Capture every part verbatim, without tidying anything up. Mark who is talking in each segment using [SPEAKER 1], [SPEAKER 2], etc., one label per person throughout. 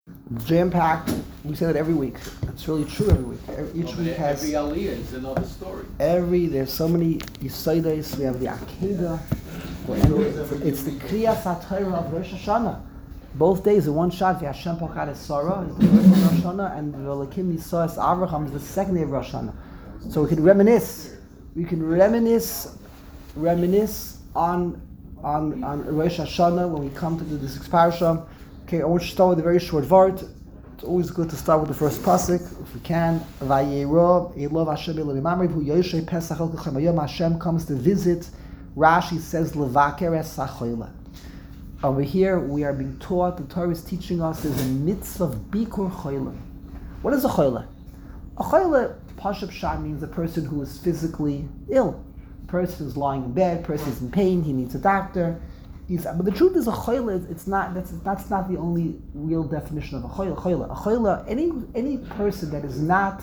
[SPEAKER 1] Jam-packed. We say that every week. It's really true every week. Every, each
[SPEAKER 2] well,
[SPEAKER 1] week has...
[SPEAKER 2] Every aliyah is another story.
[SPEAKER 1] Every... There's so many Yisaides. We have the Akedah. It's the Kriyas HaTorah of Rosh Hashanah. Both days in one shot. The Hashem Pachad Sarah is the first of Rosh Hashanah, and the Elokim Yisrael Avraham is the second day of Rosh Hashanah. So we can reminisce. We can reminisce, reminisce on on on Rosh Hashanah when we come to do the sixth parasha. Okay, I want you to start with a very short vart. It's always good to start with the first pasuk if we can. Vayero Elov Hashem Elohim Mamre Hu Yoshe Pesach El Kachem Hayom. Hashem comes to visit. Rashi says Levaker Es Hachoyle. Over here we are being taught. The Torah is teaching us there's a mitzvah of bikur choyle. What is a choyle? A choyle, Pashup Shah, means a person who is physically ill. A person who's lying in bed, a person is in pain, he needs a doctor. He's, but the truth is, a choyle, it's not, that's, that's not the only real definition of a choyle. choyle. A choyle, any, any person that is not,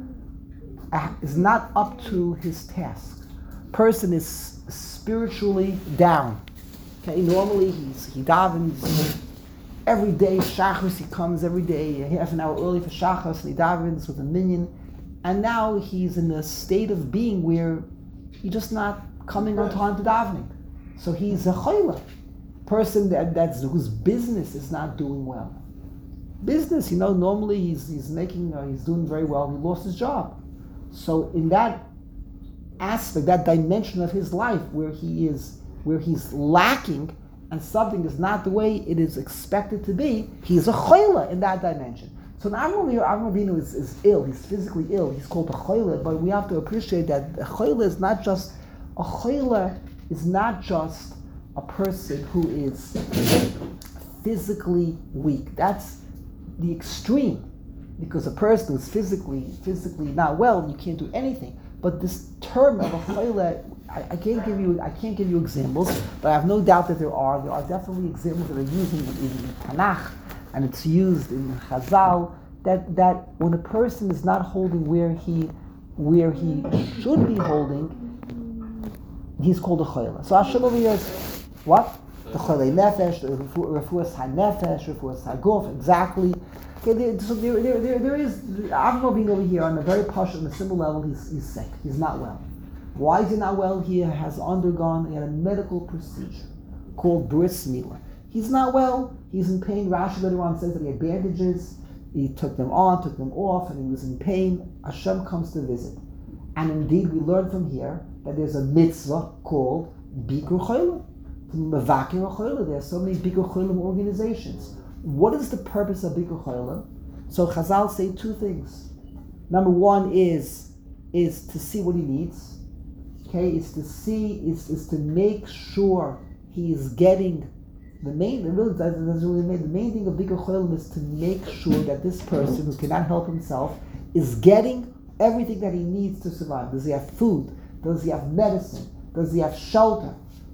[SPEAKER 1] uh, is not up to his task. Person is spiritually down. Okay, normally he's, he davens every day, Shachris, he comes every day, half an hour early for Shachris, and he davens with a minyan. And now he's in a state of being where he's just not coming on time to davening. So he's a choyle, person that, that's whose business is not doing well. Business, you know, normally he's he's making, uh, he's doing very well. He lost his job. So in that aspect, that dimension of his life where he is, where he's lacking, and something is not the way it is expected to be, he's a choyle in that dimension. So now Avram here, Avram Avinu is, is ill. He's physically ill. He's called a choyle, but we have to appreciate that a choyle is not just a choyle is not just a person who is physically weak. That's the extreme, because a person who's physically physically not well, you can't do anything. But this term of a choyle, I, I can't give you I can't give you examples, but I have no doubt that there are. There are definitely examples that are used in, in Tanakh, and it's used in Chazal, that, that when a person is not holding where he where he should be holding, he's called a choyle. So Hashem over here is what? The choyle nefesh, the refuas ha-nefesh, refuas ha-guf, exactly. Okay, there, so there, there, there, there is, Avram Avinu over here on a very posh, on a simple level, he's, he's sick, he's not well. Why is he not well? He has undergone, he had a medical procedure called bris milah. He's not well, he's in pain. Rashi later on says that he had bandages, he took them on, took them off, and he was in pain. Hashem comes to visit. And indeed, we learn from here that there's a mitzvah called bikur choyle, mevakir choyle. There are so many bikur choyle organizations. What is the purpose of bikur choyle? So Chazal say two things. Number one is, is to see what he needs. Okay, is to see, is, is to make sure he is getting the main, it really doesn't, doesn't really make, the main thing of bikur choyle is to make sure that this person who cannot help himself is getting everything that he needs to survive. Does he have food? Does he have medicine? Does he have shelter?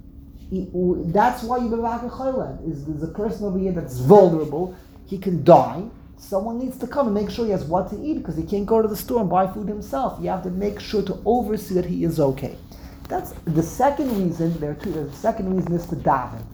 [SPEAKER 1] He, that's why you mevakir choyle. Is there's a person over here that's vulnerable, he can die. Someone needs to come and make sure he has what to eat, because he can't go to the store and buy food himself. You have to make sure to oversee that he is okay. That's the second reason. There are two. The second reason is to daven.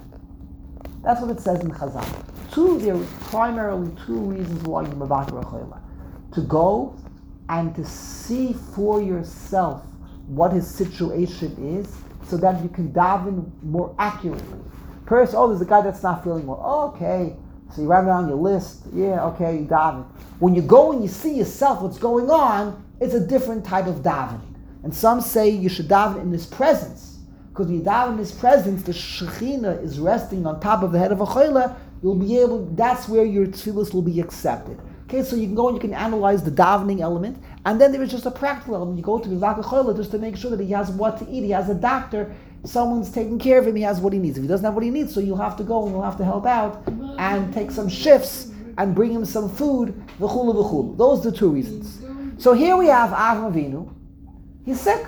[SPEAKER 1] That's what it says in Chazal. Two. There are primarily two reasons why you mevakir choyle: to go and to see for yourself what his situation is, so that you can daven more accurately. First, oh, there's a guy that's not feeling well. Oh, okay. So you write down your list. Yeah, okay, you daven. When you go and you see yourself what's going on, it's a different type of davening. And some say you should daven in his presence. Because when you daven in his presence, the Shekhinah is resting on top of the head of a choyle. You'll be able, that's where your tefillos will be accepted. Okay, so you can go and you can analyze the davening element. And then there is just a practical element. You go to mevakir choyle just to make sure that he has what to eat. He has a doctor. Someone's taking care of him. He has what he needs. If he doesn't have what he needs, so you'll have to go and you'll have to help out and take some shifts and bring him some food. V'chulu v'chulu. Those are the two reasons. So here we have Avram Avinu. He's sick.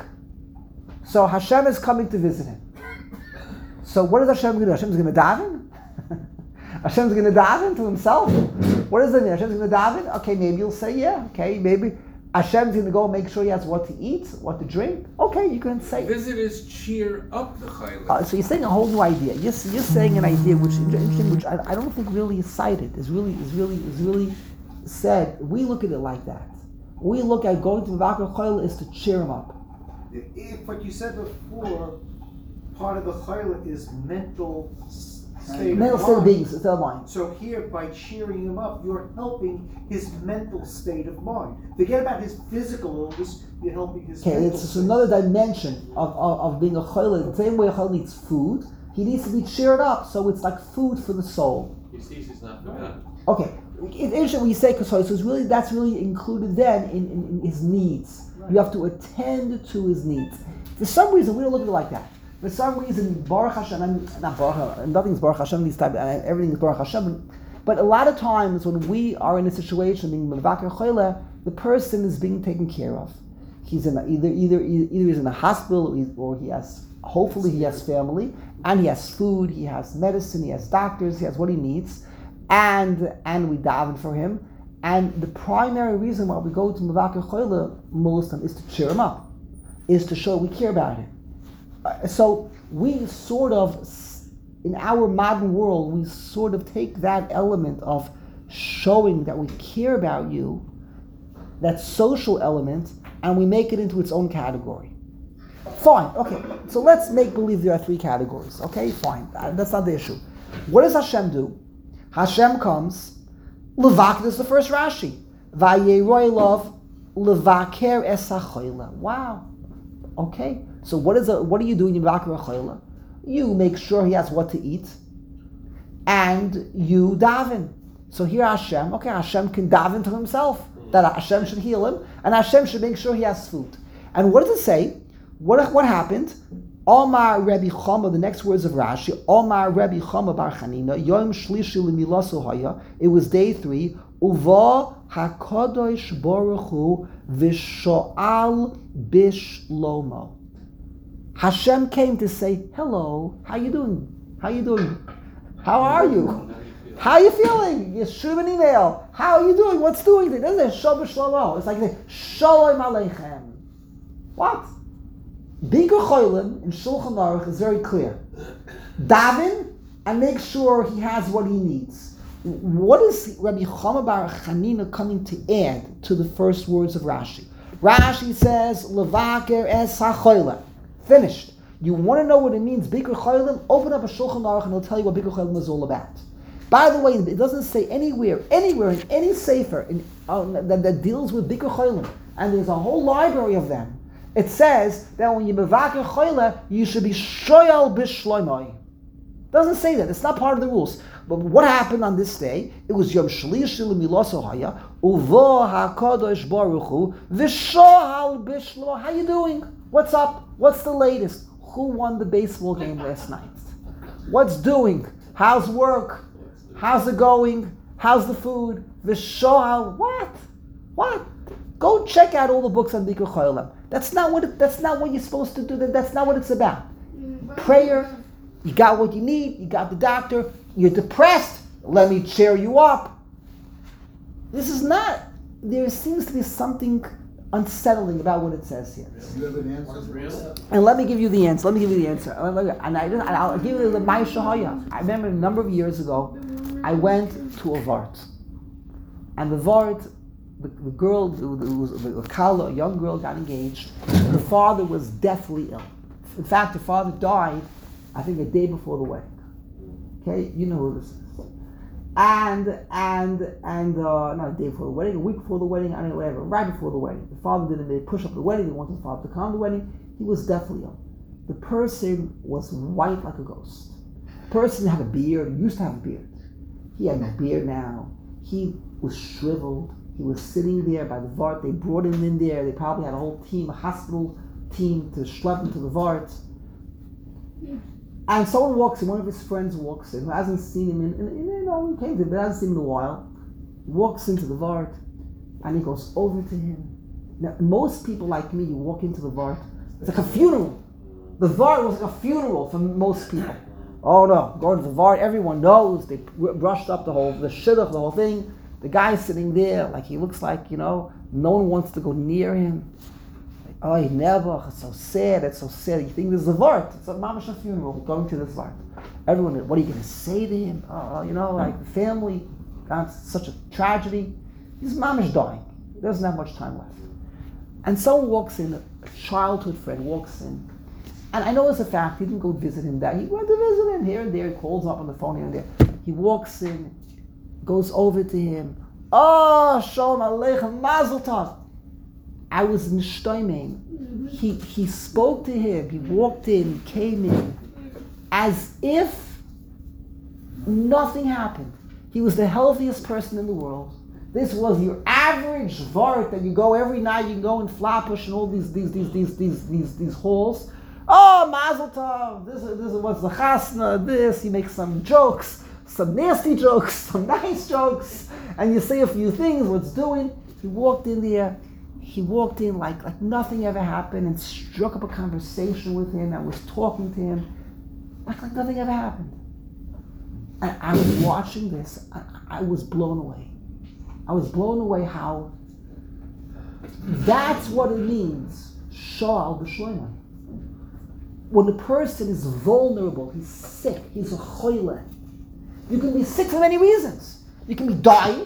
[SPEAKER 1] So Hashem is coming to visit him. So what is Hashem going to do? Hashem's going to daven? Hashem's going to daven to himself? What does it mean? Hashem's going to daven? Okay, maybe you'll say, yeah. Okay, maybe. Hashem's going to go make sure he has what to eat, what to drink. Okay, you can say.
[SPEAKER 2] Visitors cheer up the chayla.
[SPEAKER 1] Uh, so you're saying a whole new idea. You're, you're saying an idea which interesting, which I, I don't think really is cited. Is really is really is really said. We look at it like that. We look at going to Mevakar Chayla is to cheer him up.
[SPEAKER 3] If, if what you said before, part of the chayla is mental state
[SPEAKER 1] Mental
[SPEAKER 3] of
[SPEAKER 1] state of
[SPEAKER 3] mind.
[SPEAKER 1] being, state of mind.
[SPEAKER 3] So here, by cheering him up, you're helping his mental state of mind. Forget about his physical illness, you're helping his
[SPEAKER 1] Okay,
[SPEAKER 3] mental
[SPEAKER 1] it's just
[SPEAKER 3] state.
[SPEAKER 1] another dimension of, of, of being a chayla. The same way a chayla needs food, he needs to be cheered up. So it's like food for the soul.
[SPEAKER 2] He sees he's not forgotten.
[SPEAKER 1] Okay, it's interesting when you say kasoi, so it's really, that's really included then in, in, in his needs. You have to attend to his needs. For some reason, we don't look at it like that. For some reason, Baruch Hashem, I'm, not Baruch Hashem, nothing's Baruch Hashem these type, and everything is Baruch Hashem. But a lot of times when we are in a situation, being Mevakar Chayla, the person is being taken care of. He's in a, either either either he's in a hospital or, he, or he has, hopefully he has family, and he has food, he has medicine, he has doctors, he has what he needs, and and we daven for him. And the primary reason why we go to Mevakar Chayla most of them is to cheer him up, is to show we care about him. Uh, so we sort of, in our modern world, we sort of take that element of showing that we care about you, that social element, and we make it into its own category. Fine, okay. So let's make believe there are three categories. Okay, fine. Uh, that's not the issue. What does Hashem do? Hashem comes. Levak, this is the first Rashi. Vayeroi love levaker es hachoila. Wow. Okay. So what is a, what are you doing in Mevakar Chayla? You make sure he has what to eat, and you daven. So here Hashem, okay, Hashem can daven to himself that Hashem should heal him, and Hashem should make sure he has food. And what does it say? What what happened? Omar Rebbe Chama, the next words of Rashi, Omar Rebbe Chama Bar Chanina, Yom Shlishi L'Milasu Haya, it was day three, Uva HaKadosh Baruch Hu V'Sho'al Bishlomo. Hashem came to say, hello, how you doing? How you doing? How are you? How are you feeling? You shoot him an email. How are you doing? What's doing? It doesn't say Shabbat Shlomo. It's like Shalom Aleichem. What? Bikur Cholim in Shulchan Aruch is very clear. Daven and make sure he has what he needs. What is Rabbi Chama Bar Chanina coming to add to the first words of Rashi? Rashi says, Levaker es hachoila. Finished. You want to know what it means, Bikur Cholim? Open up a Shulchan Aruch and it'll tell you what Bikur Cholim is all about. By the way, it doesn't say anywhere, anywhere in any sefer in, uh, that, that deals with Bikur Cholim, and there's a whole library of them. It says that when you Mevakar Chayla, you should be shoyal b'shloimai. Doesn't say that. It's not part of the rules. But what happened on this day? It was Yom Shlishi L'Milaso Haya, Uvo HaKadosh Baruch Hu V'Shohal B'Shlo. How you doing? What's up? What's the latest? Who won the baseball game last night? What's doing? How's work? How's it going? How's the food? V'Shohal. What? What? Go check out all the books on Bikur Cholim. That's not what it, that's not what you're supposed to do. That's not what it's about. Prayer, you got what you need, you got the doctor, you're depressed, let me cheer you up. This is not, there seems to be something unsettling about what it says here.
[SPEAKER 3] You have an answer?
[SPEAKER 1] And let me give you the answer. Let me give you the answer. And I, and I'll give you the my shahaya. I remember a number of years ago, I went to a Vart. And the Vart, The, the girl, it was a Kala, a young girl, got engaged. Her father was deathly ill. In fact, her father died, I think, a day before the wedding. Okay, you know who this is. And and and uh, not a day before the wedding, a week before the wedding, I don't know, whatever. Right before the wedding, the father didn't really push up the wedding. They wanted the father to come to the wedding. He was deathly ill. The person was white like a ghost. The person had a beard. He used to have a beard. He had no beard now. He was shriveled. He was sitting there by the Vart. They brought him in there. They probably had a whole team, a hospital team, to schlep him to the Vart. And someone walks in, one of his friends walks in, who hasn't seen him in, in, in you know, he came to him, but hasn't seen him in a while. He walks into the Vart, and he goes over to him. Now, most people like me, you walk into the Vart, it's like a funeral. The Vart was like a funeral for most people. Oh no, going to the Vart, everyone knows, they brushed up the whole, the shidduch, the whole thing. The guy's sitting there, like he looks like, you know, no one wants to go near him. Like, oh, he never, it's so sad, it's so sad. You think this is a vart. It's a mamash funeral, we're going to this vart. Everyone, what are you going to say to him? Oh, you know, like the family, God, such a tragedy. He's mamash dying. He doesn't have much time left. And someone walks in, a childhood friend walks in. And I know as a fact, he didn't go visit him there. He went to visit him here and there. He calls up on the phone here and there. He walks in, goes over to him. Oh, Shalom Aleichem, Mazel Tov. I was in Shtoimim. He he spoke to him. He walked in, he came in, as if nothing happened. He was the healthiest person in the world. This was your average vart that you go every night. You can go in Flatbush and all these these these these these these these halls. Oh, Mazel Tov. This is this is what's the chasna. This he makes some jokes, some nasty jokes, some nice jokes, and you say a few things. What's doing? He walked in there. He walked in like like nothing ever happened and struck up a conversation with him and was talking to him like like nothing ever happened. And I was watching this. I, I was blown away. I was blown away how that's what it means. Sha'al b'shloimeh. When a person is vulnerable, he's sick, he's a choyle. You can be sick for many reasons. You can be dying,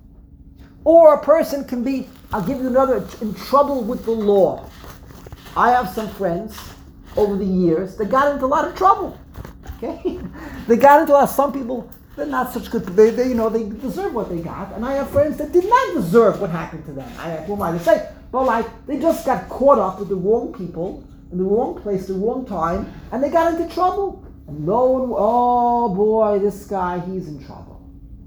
[SPEAKER 1] or a person can be, I'll give you another, in trouble with the law. I have some friends over the years that got into a lot of trouble. Okay? They got into a lot, some people, they're not such good, they, they, you know, they deserve what they got. And I have friends that did not deserve what happened to them. I, who am I to say? But like, they just got caught up with the wrong people, in the wrong place, the wrong time, and they got into trouble. And no one, oh boy, this guy, he's in trouble.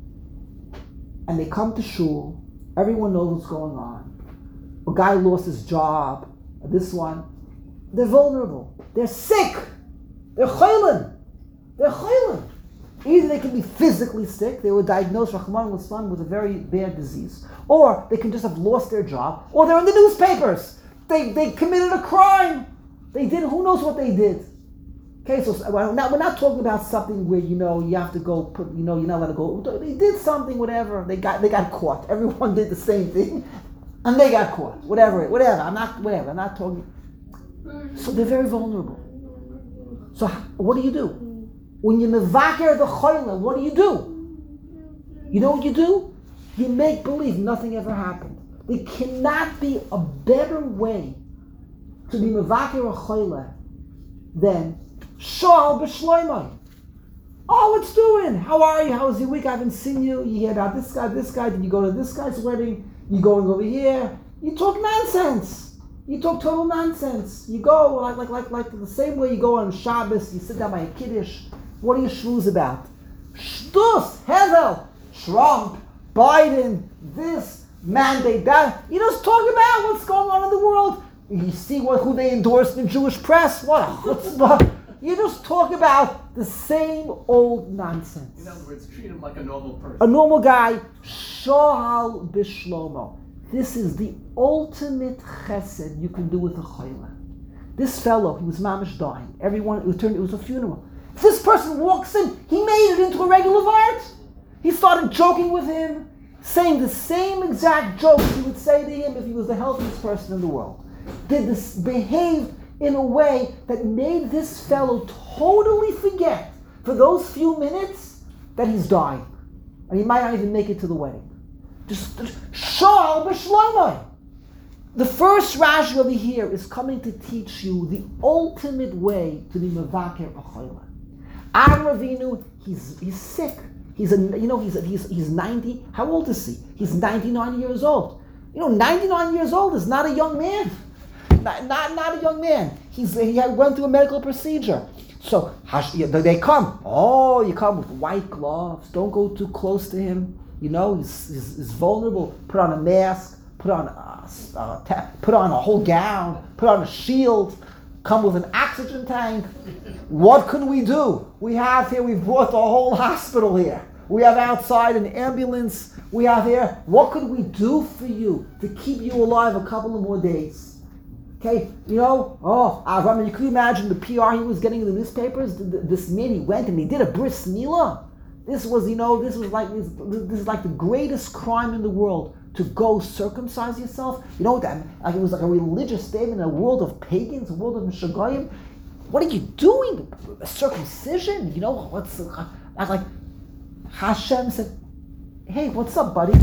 [SPEAKER 1] And they come to shul, everyone knows what's going on. A guy lost his job, this one. They're vulnerable. They're sick. They're chaylim. They're chaylim. Either they can be physically sick, they were diagnosed Rahman al-Islam with a very bad disease, or they can just have lost their job, or they're in the newspapers. They they committed a crime. They did, who knows what they did. Okay, so we're not, we're not talking about something where, you know, you have to go put, you know, you're not allowed to go. They did something, whatever. They got they got caught. Everyone did the same thing, and they got caught. Whatever, whatever. I'm not, whatever. I'm not talking. So they're very vulnerable. So what do you do? When you mevaker the choyle, what do you do? You know what you do? You make believe nothing ever happened. There cannot be a better way to be mevaker a choyle than sha'al b'shloimeh. Oh, what's doing? How are you? How was your week? I haven't seen you. You hear about this guy, this guy. Did you go to this guy's wedding? You going over here? You talk nonsense. You talk total nonsense. You go like like like like the same way you go on Shabbos. You sit down by a kiddush. What are you shmooze about? Shtus, Hevel, Trump, Biden, this mandate, that. You just talk about what's going on in the world. You see what who they endorse in the Jewish press. What a chutzpah. You just talk about the same old nonsense.
[SPEAKER 4] In other words, treat him like a normal person.
[SPEAKER 1] A normal guy. Sha'al b'shlomo. This is the ultimate chesed you can do with a choyle. This fellow, he was mamish dying. Everyone, it was turned, it was a funeral. This person walks in, he made it into a regular vart. He started joking with him, saying the same exact jokes he would say to him if he was the healthiest person in the world. Did this behave in a way that made this fellow totally forget for those few minutes that he's dying. And he might not even make it to the wedding. Just sha'al b'shloimeh. The first Rashi over here is coming to teach you the ultimate way to be mevaker a choyle. Avram Avinu, he's he's sick. He's a you know he's he's he's ninety. How old is he? He's ninety-nine years old. You know, ninety-nine years old is not a young man. Not not, not a young man. He's he had went through a medical procedure. So they come. Oh, you come with white gloves. Don't go too close to him. You know, he's, he's, he's vulnerable. Put on a mask. Put on a, a ta- put on a whole gown. Put on a shield. Come with an oxygen tank. What can we do? We have here, we've brought the whole hospital here. We have outside an ambulance. We have here, what could we do for you to keep you alive a couple of more days? Okay, you know, oh, Avram, you can imagine the P R he was getting in the newspapers? This man, he went and he did a bris milah. This was, you know, this was like this, this is like the greatest crime in the world, to go circumcise yourself. You know what that, like it was like a religious statement in a world of pagans, a world of Meshagayim. What are you doing? Circumcision? You know, what's I like Hashem said, hey, what's up, buddy?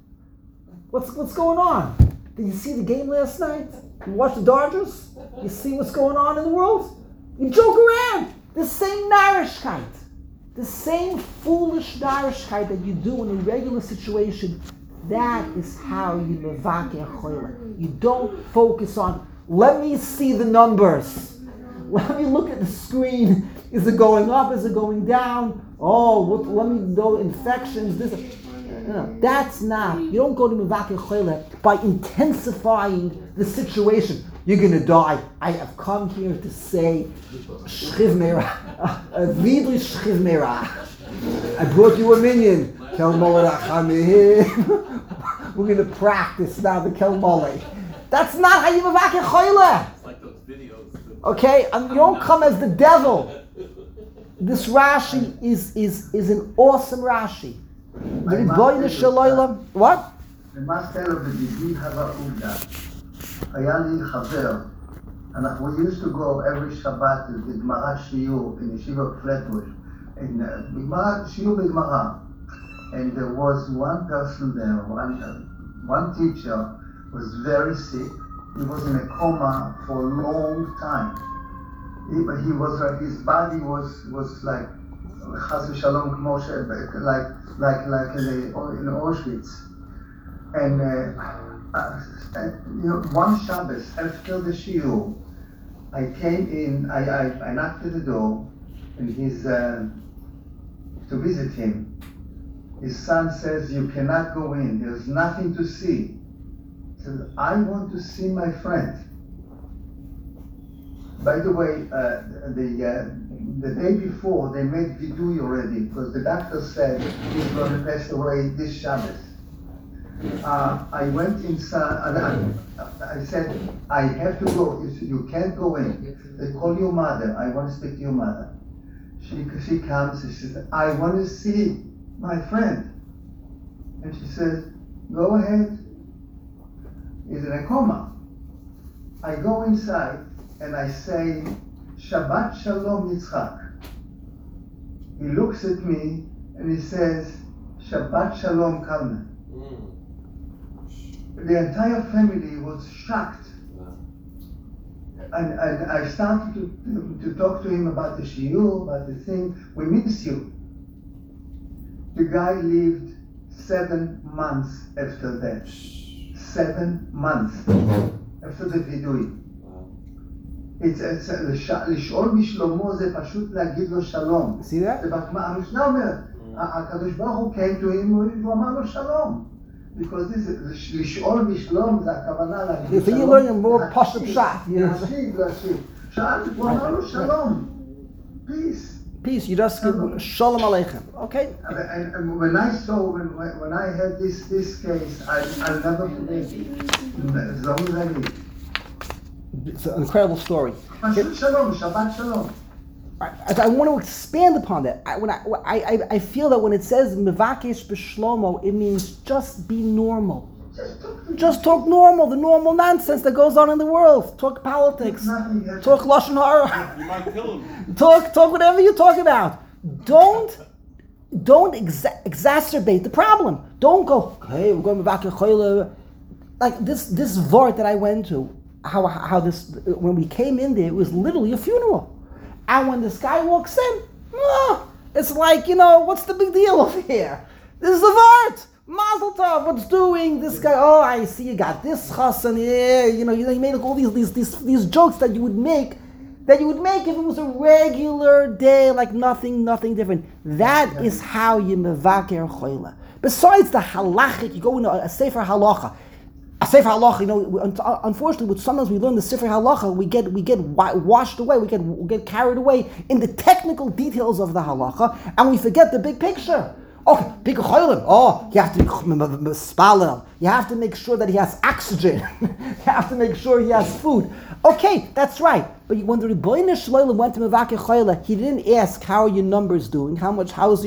[SPEAKER 1] What's what's going on? Did you see the game last night? You watch the Dodgers? You see what's going on in the world? You joke around. The same narishkeit. The same foolish narishkeit that you do in a regular situation, that is how you mevakeh choila. You don't focus on, let me see the numbers. Let me look at the screen. Is it going up? Is it going down? Oh, look, let me know infections. This, no, that's not. You don't go to mevakeh choila by intensifying the situation. You're going to die. I have come here to say, Shchiv Meirah. Vidri Shchiv Meirah. I brought you a minion. Kel Moleh Rachamim. We're going to practice now the Kel Moleh. That's not how you mevakeh choila.
[SPEAKER 4] It's like those videos.
[SPEAKER 1] Okay? And you don't come as the devil. This Rashi is, is, is an awesome Rashi. The Rebbeinu Shalom. What?
[SPEAKER 5] The master of the Divi Hava Uda. היה לי חבר, אנחנו we used to go every Shabbat to the Gemara Shiur in Yeshiva Flatbush, in uh, Gemara Shiur b'Gemara, and there was one person there, one uh, one teacher was very sick. He was in a coma for a long time. He, he was like his body was was like Chas v'Shalom k'mo she- like like like in, the, in Auschwitz, and. Uh, Uh, you know, one Shabbos after the shiur, I came in. I, I, I knocked at the door, and he's uh, to visit him. His son says, "You cannot go in. There's nothing to see." He says, "I want to see my friend." By the way, uh, the uh, the day before they made vidui already because the doctor said he's going to pass away this Shabbos. Uh, I went inside, and I, I said, I have to go. He said, you can't go in. They call your mother. I want to speak to your mother. She, she comes and she says, I want to see my friend. And she says, go ahead. He's in a coma. I go inside and I say, Shabbat Shalom Yitzchak. He looks at me and he says, Shabbat Shalom Kalman. The entire family was shocked. And, and I started to, to, to talk to him about the shiur, about the thing. We miss you. The guy lived seven months after that. Seven months after the vidui. It's, it's, לשאול בשלומו זה פשוט להגיד לו שלום.
[SPEAKER 1] See that?
[SPEAKER 5] המשנה אומרת, הקדוש ברוך הוא came to him, הוא אמר לו שלום. Because this is לשאול בשלום זה הכוונה להגיד
[SPEAKER 1] So
[SPEAKER 5] שלום.
[SPEAKER 1] you learn a more pashut pshat.
[SPEAKER 5] להשיב, להשיב. שאל, הוא אמר לו שלום. Peace.
[SPEAKER 1] Peace. You just give shalom aleichem. Okay.
[SPEAKER 5] And, and when I saw, when, when I had this this case, I, I'll never forget. זהו זה לי.
[SPEAKER 1] It's an incredible story.
[SPEAKER 5] פשוט שלום, שבת שלום.
[SPEAKER 1] I, I want to expand upon that. I, when I, I, I feel that when it says mevakesh b'shlomo, it means just be normal. Just talk normal, the normal nonsense that goes on in the world. Talk politics. Talk lashon hara.
[SPEAKER 2] You might kill him.
[SPEAKER 1] Talk, talk whatever you talk about. Don't, don't exa- exacerbate the problem. Don't go, hey, we're going mevakesh choila. Like this, this vort that I went to, how, how this, when we came in there, it was literally a funeral. And when this guy walks in, oh, it's like, you know, what's the big deal over here? This is a vart. Mazel tov, what's doing? This guy, oh, I see you got this chassan, yeah, you know, you, you made all these, these these these jokes that you would make, that you would make if it was a regular day, like nothing, nothing different. That yeah. is how you mevaker choila. Besides the halachic, you go into a, a sefer halacha. A sefer halacha, you know, unfortunately, with sometimes we learn the sefer halacha, we get we get washed away, we get we get carried away in the technical details of the halacha, and we forget the big picture. Okay, big cholim. Oh, you have to be spalel. You have to make sure that he has oxygen. You have to make sure he has food. Okay, that's right. But when the Rebbeinu Shloim went to Mevakeh Choila, he didn't ask how are your numbers doing, how much, how's your,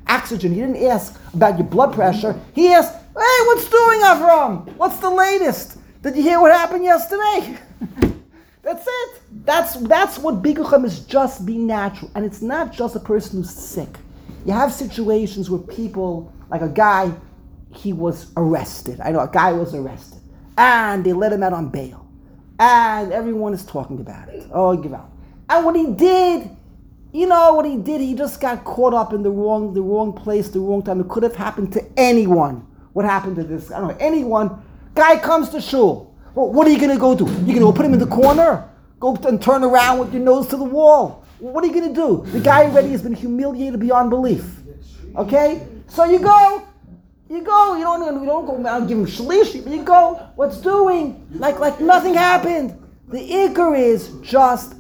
[SPEAKER 1] oxygen. He didn't ask about your blood pressure. He asked, hey, what's doing, Avram? What's the latest? Did you hear what happened yesterday? That's it. That's that's what bikuchim is, just be natural. And it's not just a person who's sick. You have situations where people, like a guy, he was arrested. I know a guy was arrested. And they let him out on bail. And everyone is talking about it. Oh, give out. And what he did, you know what he did, he just got caught up in the wrong the wrong place, the wrong time. It could have happened to anyone. What happened to this? I don't know, anyone. Guy comes to shul. Well, what are you going to go do? You're going to go put him in the corner? Go and turn around with your nose to the wall? What are you going to do? The guy already has been humiliated beyond belief. Okay? So you go. You go. You don't, you don't go around and give him shlish. You go. What's doing? Like like nothing happened. The ikar is just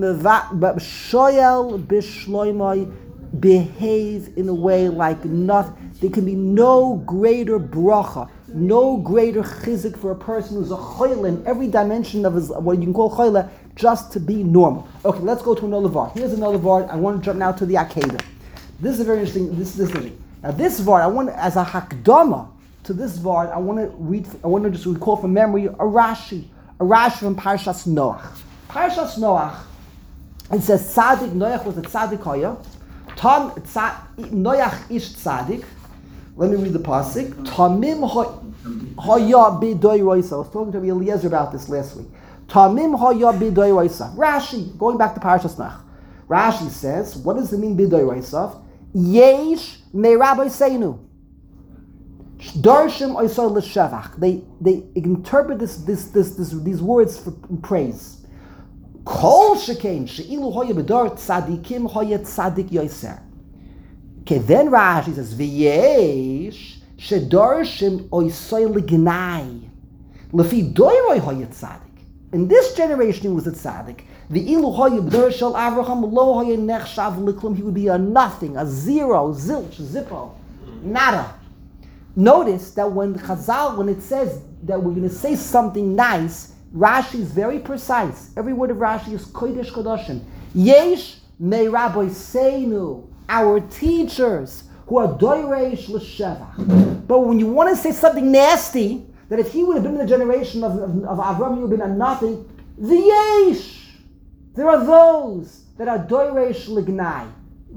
[SPEAKER 1] shoyel b'shloimai, behave in a way like nothing. There can be no greater bracha, no greater chizik for a person who's a choyle in every dimension of his, what you can call choyle, just to be normal. Okay, let's go to another vart. Here's another vart. I want to jump now to the Akedah. This is very interesting. This is this thing. Now this vart, I want to, as a hakdama to this vart, I want to read. I want to just recall from memory a Rashi, a Rashi from Parshas Noach. Parshas Noach. It says Tzadik Noach was a Tzadik Hoya. Tom Noach ish Tzadik. Let me read the pasuk. Tamim haya b'doy roisa. I was talking to Eliezer about this last week. Tamim haya b'doy roisa. Rashi, going back to Parashas Nach. Rashi says, what does it mean b'doy roisa? Yesh me Rabbi Seinu. Darshim oisol l'shevach. They they interpret this this this, this these words for praise. Kol shekain sheilu haya b'dor tzadikim haya tzadik yoser. Okay, then Rashi says, "V'yesh shedarshim oisay l'gnai lefi doiroi hoyet tzaddik." In this generation, he was a tzaddik. The ilu hoyet b'dor Avraham lo hoyet nechshav liklum. He would be a nothing, a zero, zilch, zippo, nada. Notice that when Chazal, when it says that we're going to say something nice, Rashi is very precise. Every word of Rashi is kodesh kodashim. Yesh me rabbi seinu. Our teachers who are doireish l'shevach. But when you want to say something nasty, that if he would have been in the generation of, of, of Avram, he would have been a nothing, the yesh. There are those that are doireish l'gnai.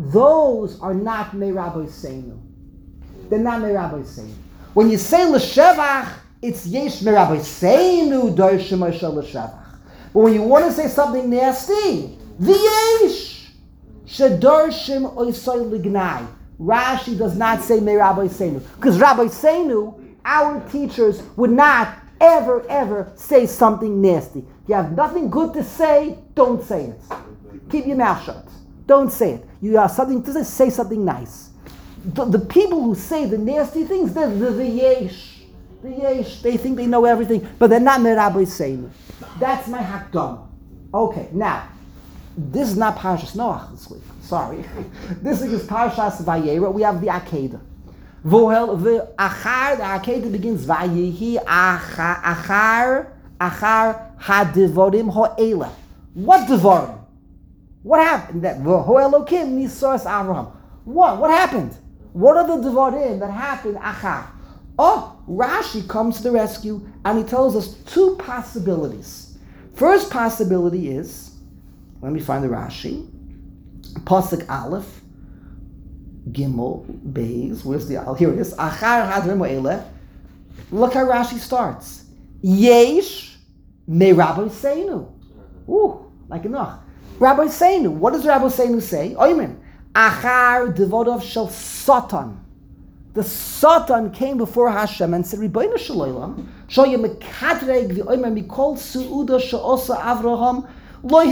[SPEAKER 1] Those are not me rabbi seinu. They're not me rabbi seinu. When you say l'shevach, it's yesh me rabbi seinu doirshim Moshe l'shevach. But when you want to say something nasty, the yesh. Shedarshim oisoi lignai. Rashi does not say me Rabbi Seinu. Because Rabbi Seinu, our teachers, would not ever, ever say something nasty. If you have nothing good to say, don't say it. Keep your mouth shut. Don't say it. You have something to say, say something nice. The, the people who say the nasty things, they're the, the yesh. The yesh. They think they know everything, but they're not me Rabbi Seinu. That's my hakdama. Okay, now, this is not Parshas Noach this week. Sorry. This week is Parshas Vayera. We have the Akedah. Vohel the Achar, the Akedah begins Vayehi Achar Achar Achar Hadivorim Ho'ela. What Devorim? What happened? That Vohelokim Nisas Avraham. What? What happened? What are the Devorim that happened? Achar. Oh, Rashi comes to the rescue and he tells us two possibilities. First possibility is, let me find the Rashi. Pasuk Aleph, Gimel, Beis. Where's the Aleph? Here it is. Achar hadrim ele. Look how Rashi starts. Yesh me Rabbi Seinu. Ooh, like enough. Rabbi Seinu. What does Rabbi Seinu say? Oymen. Achar devodov shel Satan. The Satan came before Hashem and said, Ribono shel olam, shoye mekadreg v'oymer mikol suuda she'osa Avraham. You know,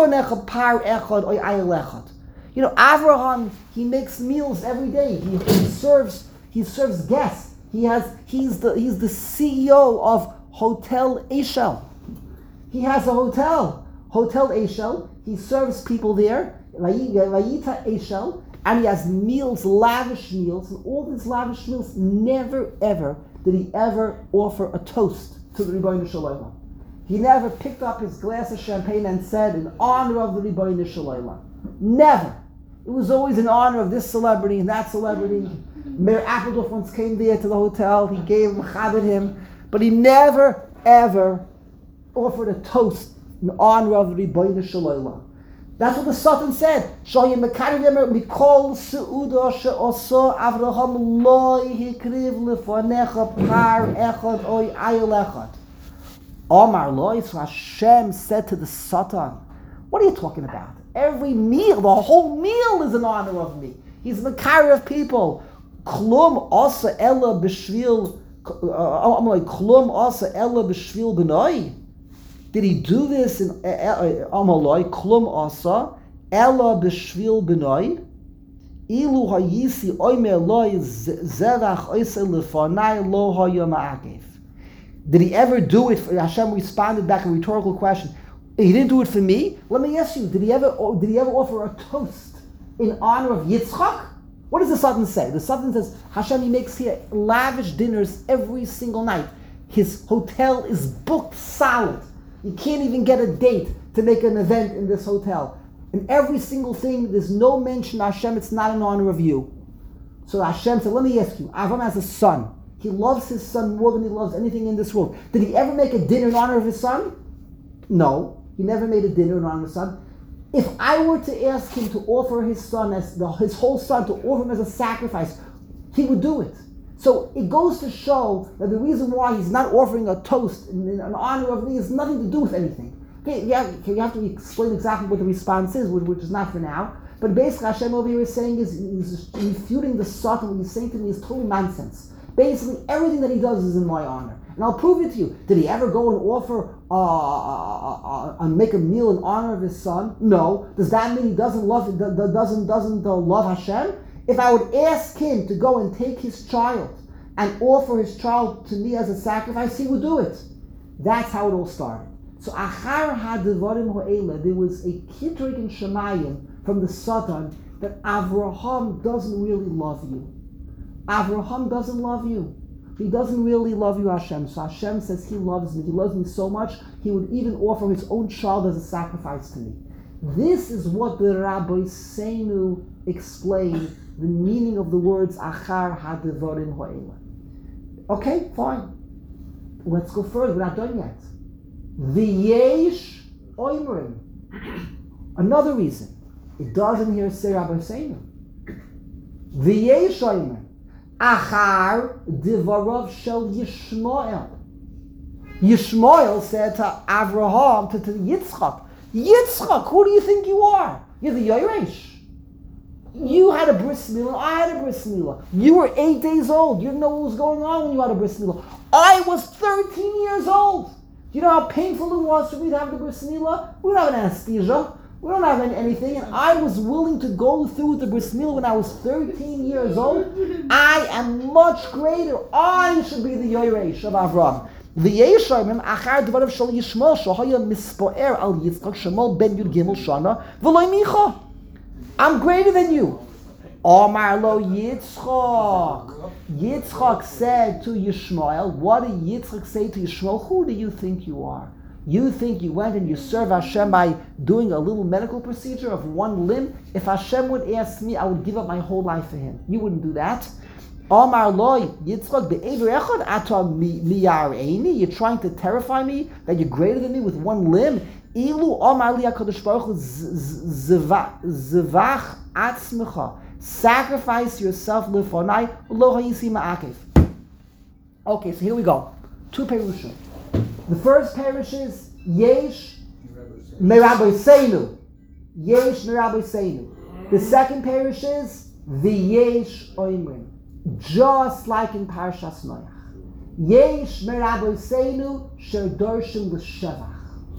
[SPEAKER 1] Avraham, he makes meals every day. He, he serves, he serves guests. He has, he's the, he's the C E O of Hotel Eshel. He has a hotel, Hotel Eshel. He serves people there, Vayita Eshel, and he has meals, lavish meals. And all these lavish meals, never ever did he ever offer a toast to the Ribono Shel Olam. He never picked up his glass of champagne and said, in honor of the Ribono Shel Olam. Never. It was always in honor of this celebrity and that celebrity. Mayor Appledorf once came there to the hotel. He gave him, chabed him, but he never, ever offered a toast in honor of the Rebbeinu Shalom. That's what the Satan said. Shoyim mekarev yemer mikol seuda she'oso Avraham lo hikriv lefanecha par echad oy ayil echad. Omar lo, so Hashem said to the Satan, what are you talking about? Every meal, the whole meal is in honor of me. He's mekarev people. Klum asa ella b'shvil, I'm like, klum asa ella b'shvil b'noi. Did he do this in Amaloi? Klum asa ella b'shvil b'noi. Ilu hayisi oimer loy zerach oise lefanai lo hayom ma'akev. Did he ever do it? For, Hashem responded back a rhetorical question. He didn't do it for me. Let me ask you: Did he ever? Did he ever offer a toast in honor of Yitzchak? What does the Satan say? The Satan says Hashem, he makes here lavish dinners every single night. His hotel is booked solid. You can't even get a date to make an event in this hotel. And every single thing, there's no mention of Hashem, it's not in honor of you. So Hashem said, let me ask you, Avram has a son. He loves his son more than he loves anything in this world. Did he ever make a dinner in honor of his son? No, he never made a dinner in honor of his son. If I were to ask him to offer his son, as the, his whole son, to offer him as a sacrifice, he would do it. So it goes to show that the reason why he's not offering a toast in, in honor of me has nothing to do with anything. Okay, you have, you have to explain exactly what the response is, which, which is not for now. But basically, Hashem over here is saying is he's refuting the Satan. What he's saying to me is total nonsense. Basically, everything that he does is in my honor, and I'll prove it to you. Did he ever go and offer uh, uh, uh, uh, make a meal in honor of his son? No. Does that mean he doesn't love doesn't doesn't uh, love Hashem? If I would ask him to go and take his child and offer his child to me as a sacrifice, he would do it. That's how it all started. So achar ha'devarim ha'ela, there was a kitrik in Shemayim from the Satan that Avraham doesn't really love you. Avraham doesn't love you. He doesn't really love you, Hashem. So Hashem says he loves me. He loves me so much, he would even offer his own child as a sacrifice to me. This is what the Rabbi Seinu explained the meaning of the words achar ha'devarim ha'ela. Okay, fine. Let's go further. We're not done yet. V'yesh oimrim. Another reason. It doesn't here say Rabbi Seinu. V'yesh oimrim. Achar devarav shel Yishmael. Yishmael said to Avraham, to, to Yitzchak, Yitzchak, who do you think you are? You're the Yoresh. You had a bris milah, I had a bris milah. You were eight days old. You didn't know what was going on when you had a bris milah. I was thirteen years old. Do you know how painful it was for me to have the bris milah? We don't have an anesthesia. We don't have anything. And I was willing to go through with the bris milah when I was thirteen years old. I am much greater. I should be the Yoresh of Avraham. V'yeshayim achar dvarav shel Yishmael shahaya mispoer al Yitzchak Shemuel ben Yud Gimel Shana v'loy Micha. I'm greater than you. Omar lo Yitzchak. Yitzchak said to Yishmael, what did Yitzchak say to Yishmael? Who do you think you are? You think you went and you serve Hashem by doing a little medical procedure of one limb? If Hashem would ask me, I would give up my whole life for him. You wouldn't do that. Omar lo Yitzchak be'ever echad ata miyareini. You're trying to terrify me that you're greater than me with one limb? Ilu Omar li HaKadosh Baruch Hu zevach atzmecha. Sacrifice yourself lefonai lo hayisi ma'akev. Okay, so here we go. Two perushim. The first perush is yesh merabbi seinu. Yesh merabbi seinu. The second perush is v'yesh oimrim. Just like in Parashas Noach. Yesh merabbi seinu sher dorshim l'shevach.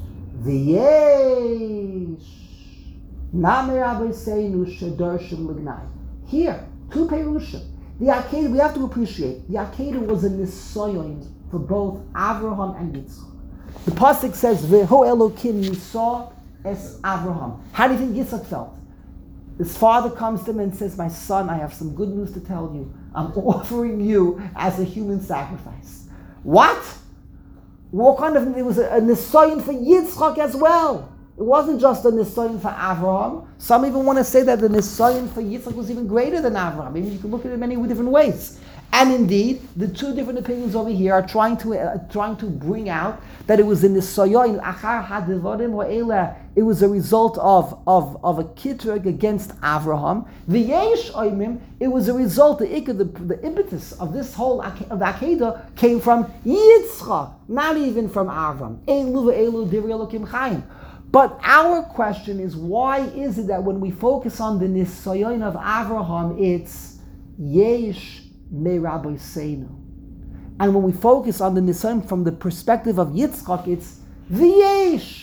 [SPEAKER 1] V'yesh na merabbi seinu sher dorshim l'gnai. Here, two perushim. The Akedah, we have to appreciate, the Akedah was a nisoyon for both Avraham and Yitzchak. The pasuk says, "V'hu Elokim nisa es Avraham." How do you think Yitzchak felt? His father comes to him and says, "My son, I have some good news to tell you. I'm offering you as a human sacrifice." What? What kind of, it was a, a nisayon for Yitzchak as well. It wasn't just a Nisayon for Avraham. Some even want to say that the Nisayon for Yitzchak was even greater than Avraham. I mean, you can look at it in many different ways. And indeed, the two different opinions over here are trying to uh, trying to bring out that it was in the Nisayon Achar Hadivarim Ha'ela. It was a result of of of a kitrug against Avraham. V'yesh Oimim. It was a result. The the, the impetus of this whole of the Akedah came from Yitzchak, not even from Avraham. Elu ve'elu divrei Elokim Chaim. But our question is, why is it that when we focus on the Nisayon of Avraham, it's Yesh Me Rabbi Seinu, and when we focus on the Nisayon from the perspective of Yitzchak, it's V'yesh.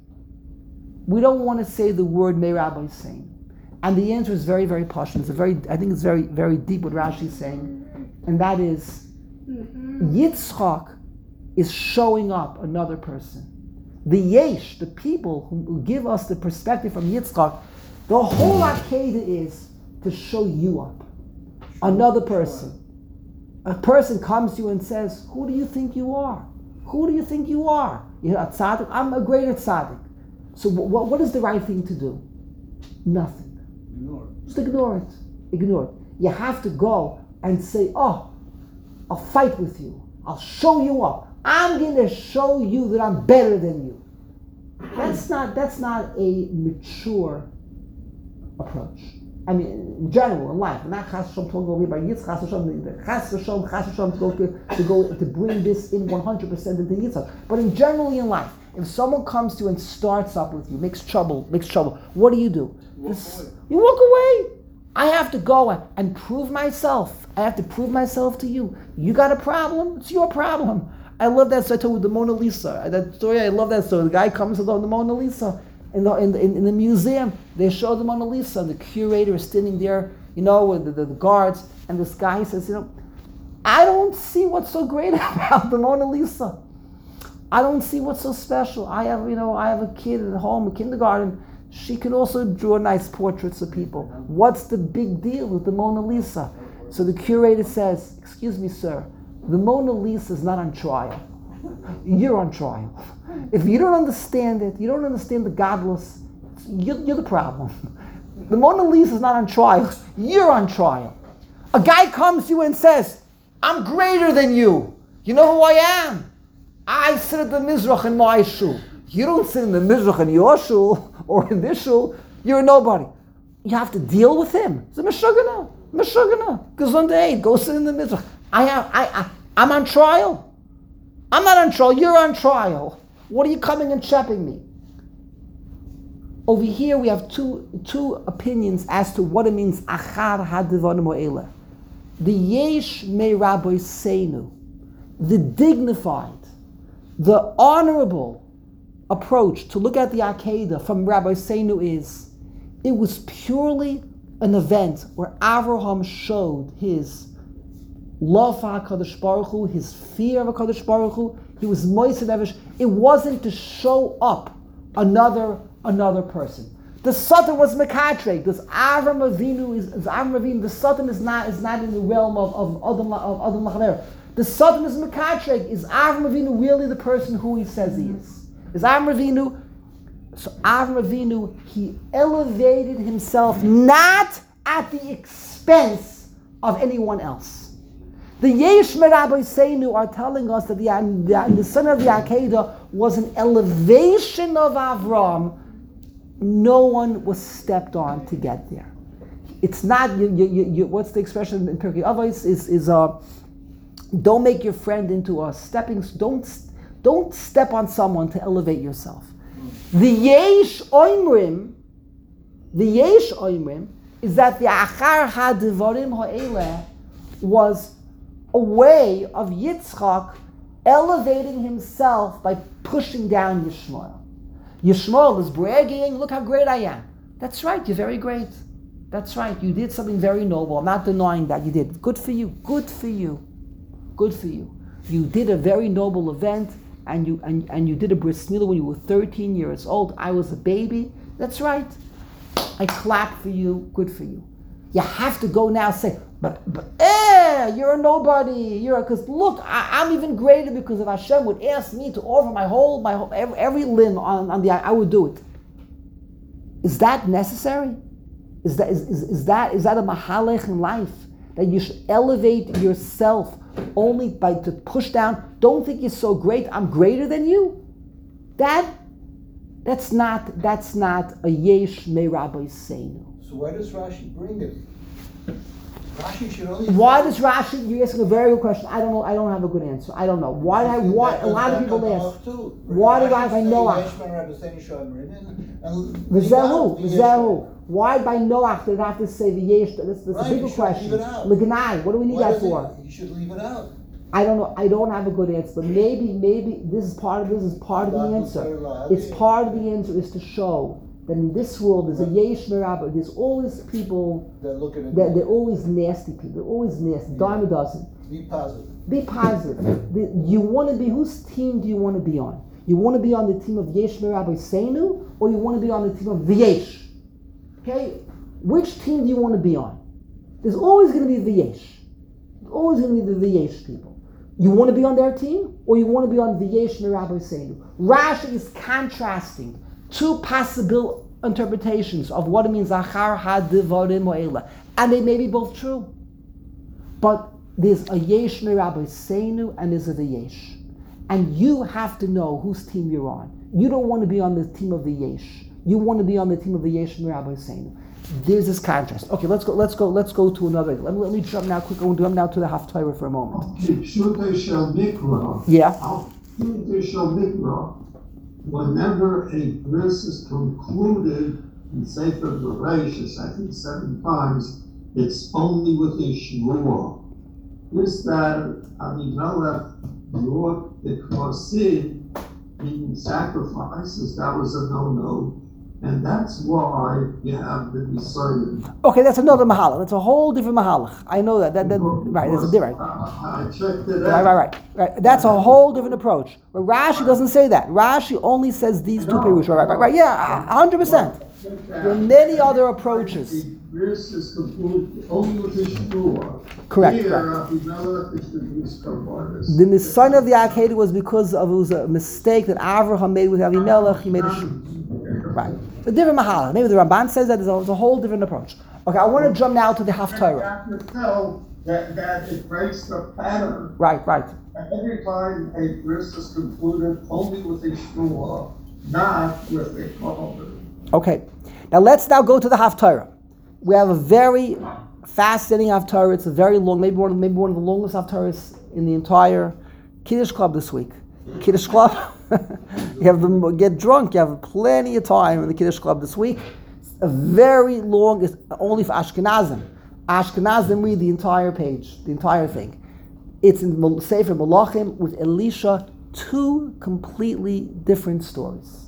[SPEAKER 1] We don't want to say the word Me Rabbi Seinu, and the answer is very, very posh. It's a very, I think it's very, very deep what Rashi is saying, and that is mm-hmm. Yitzchak is showing up another person. The Yesh, the people who, who give us the perspective from Yitzchak, the whole Akedah is to show you up. Another person. A person comes to you and says, who do you think you are? Who do you think you are? You're a tzaddik? I'm a greater tzaddik. So what, what is the right thing to do? Nothing.
[SPEAKER 3] Ignore it.
[SPEAKER 1] Just ignore it. Ignore it. You have to go and say, oh, I'll fight with you. I'll show you up. I'm going to show you that I'm better than you. That's not that's not a mature approach. I mean, in general, in life, not chas v'shalom to go by Yitzchak, chas v'shalom, chas v'shalom, chas v'shalom to go to, to go to bring this in one hundred percent into Yitzchak. But in generally in life, if someone comes to you and starts up with you, makes trouble, makes trouble, what do you do? This, you walk away. I have to go and prove myself. I have to prove myself to you. You got a problem? It's your problem. I love that story with the Mona Lisa. That story, I love that story. The guy comes to the Mona Lisa in the in the, in the museum. They show the Mona Lisa. The curator is standing there, you know, with the, the, the guards, and this guy says, you know, I don't see what's so great about the Mona Lisa. I don't see what's so special. I have, you know, I have a kid at home, a kindergarten. She can also draw nice portraits of people. What's the big deal with the Mona Lisa? So the curator says, excuse me, sir, the Mona Lisa is not on trial. You're on trial. If you don't understand it, you don't understand the godless, you're, you're the problem. The Mona Lisa is not on trial. You're on trial. A guy comes to you and says, I'm greater than you. You know who I am? I sit at the Mizrach in my shul. You don't sit in the Mizrach in your shul or in this shul. You're a nobody. You have to deal with him. It's a Meshugana. Meshugana. Gesundheit. Go sit in the Mizrach. I have, I, I, I'm on trial. I'm not on trial. You're on trial. What are you coming and chapping me? Over here we have two two opinions as to what it means. Achar hadivarim ha'ela. The yesh me Rabbi Seinu, the dignified, the honorable approach to look at the Akedah from Rabbi Seinu is, it was purely an event where Avraham showed his love for HaKadosh Baruch Hu, his fear of HaKadosh Baruch Hu. He was moised nevesh. It wasn't to show up another another person. The Satan was Mekatrek. This Avram Avinu is, is Avram Avinu. The Satan is not is not in the realm of of Adam of Adam Lachaner. The Satan is Mekatrek. Is Avram Avinu really the person who he says he is? Is Avram Avinu? So Avram Avinu, he elevated himself not at the expense of anyone else. The Yesh Merabbi Seinu are telling us that the, the, the son of the Akedah was an elevation of Avram. No one was stepped on to get there. It's not, you, you, you, you, what's the expression in Pirkei Avos is, is uh, don't make your friend into a stepping, don't, don't step on someone to elevate yourself. The Yesh Oimrim, the Yesh Oimrim is that the Achar HaDevarim Ha'eleh was a way of Yitzchak elevating himself by pushing down Yishmael. Yishmael is bragging, look how great I am. That's right, you're very great. That's right, you did something very noble. I'm not denying that you did. Good for you, good for you, good for you. You did a very noble event, and you and, and you did a bris milah when you were thirteen years old. I was a baby. That's right. I clap for you, good for you. You have to go now and say, but, but, eh, you're a nobody. You're because look, I, I'm even greater because if Hashem would ask me to offer my whole, my whole, every, every limb on, on the, I would do it. Is that necessary? Is that is, is, is that is that a mahalech in life? That you should elevate yourself only by to push down. Don't think you're so great. I'm greater than you. That that's not that's not a yesh me Rabbi Seinu.
[SPEAKER 3] So why does Rashi bring it? Rashi should only.
[SPEAKER 1] Why does Rashi? You're asking a very good question. I don't know. I don't have a good answer. I don't know. Why? I, why? A lot of people ask. Why do I? I know. V'zehu, v'zehu. Why by Noach did it have to say the yesh? That's, that's
[SPEAKER 3] Right,
[SPEAKER 1] a bigger
[SPEAKER 3] you should
[SPEAKER 1] question.
[SPEAKER 3] leave it out.
[SPEAKER 1] L'gnai. What do we need
[SPEAKER 3] Why
[SPEAKER 1] that
[SPEAKER 3] does it-
[SPEAKER 1] for?
[SPEAKER 3] You should leave it out.
[SPEAKER 1] I don't know. I don't have a good answer. But maybe, maybe this is part of this is part of the answer. It's part of the answer is to show that in this world there's a yesh merabah. There's always people
[SPEAKER 3] They're looking at
[SPEAKER 1] that they're always nasty people. They're always nasty. Dime a dozen.
[SPEAKER 3] Be positive.
[SPEAKER 1] Be positive. The- you want to be, whose team do you want to be on? You want to be on the team of Yesh Merabbi Seinu, or you want to be on the team of V'yesh? Okay? Which team do you want to be on? There's always going to be V'yesh. There's always going to be the V'yesh people. You want to be on their team, or you want to be on V'yesh Merabbi Seinu? Rashi is contrasting two possible interpretations of what it means, Achar HaDivarim O'ela. And they may be both true. But there's a Yesh Merabbi Seinu and there's a V'yesh. And you have to know whose team you're on. You don't want to be on the team of the Yesh. You want to be on the team of the Yesh Merabbi Seinu. There's this contrast. Okay, let's go. Let's go. Let's go to another. Let me, let me jump now. Quick. I want to jump now to the Haftarah for a moment.
[SPEAKER 6] Pshuta shel mikra.
[SPEAKER 1] Yeah.
[SPEAKER 6] Pshuta shel mikra. Whenever a verse is concluded in Sefer Bereshis, I think seven times, it's only with a shvuah. This that Avimelech brought the kvasid, meaning sacrifices, that was a no-no. And that's why you have the decided.
[SPEAKER 1] Okay, that's another mahalach. That's a whole different mahalach. I know that. That, that right. That's a different.
[SPEAKER 6] I checked it
[SPEAKER 1] Right,
[SPEAKER 6] out.
[SPEAKER 1] right, right, right. That's a whole different approach. But Rashi doesn't say that. Rashi only says these two pirush. Right, right, right. Yeah, hundred percent. There are many other approaches.
[SPEAKER 6] The verse is concluded only with the shvuah.
[SPEAKER 1] Correct,
[SPEAKER 6] Here,
[SPEAKER 1] correct.
[SPEAKER 6] Avimelech is the discovered.
[SPEAKER 1] The son of the Akedah was because of it was a mistake that Avraham made with Avimelech. He made a sh- right. A different mahalach. Maybe the Ramban says that there's a, there's a whole different approach. Okay, I want to jump now to the Haftarah.
[SPEAKER 6] You can tell that, that it breaks the pattern.
[SPEAKER 1] Right, right.
[SPEAKER 6] Every time a verse is concluded only with a shvuah, not with a covenant.
[SPEAKER 1] Okay. Now let's now go to the Haftarah. We have a very fascinating Haftarah. It's a very long, maybe one of, maybe one of the longest Haftarahs in the entire Kiddush Club this week. Kiddush Club, you have them get drunk. You have plenty of time in the Kiddush Club this week. It's a very long, it's only for Ashkenazim. Ashkenazim read the entire page, the entire thing. It's in Sefer Malachim with Elisha, two completely different stories.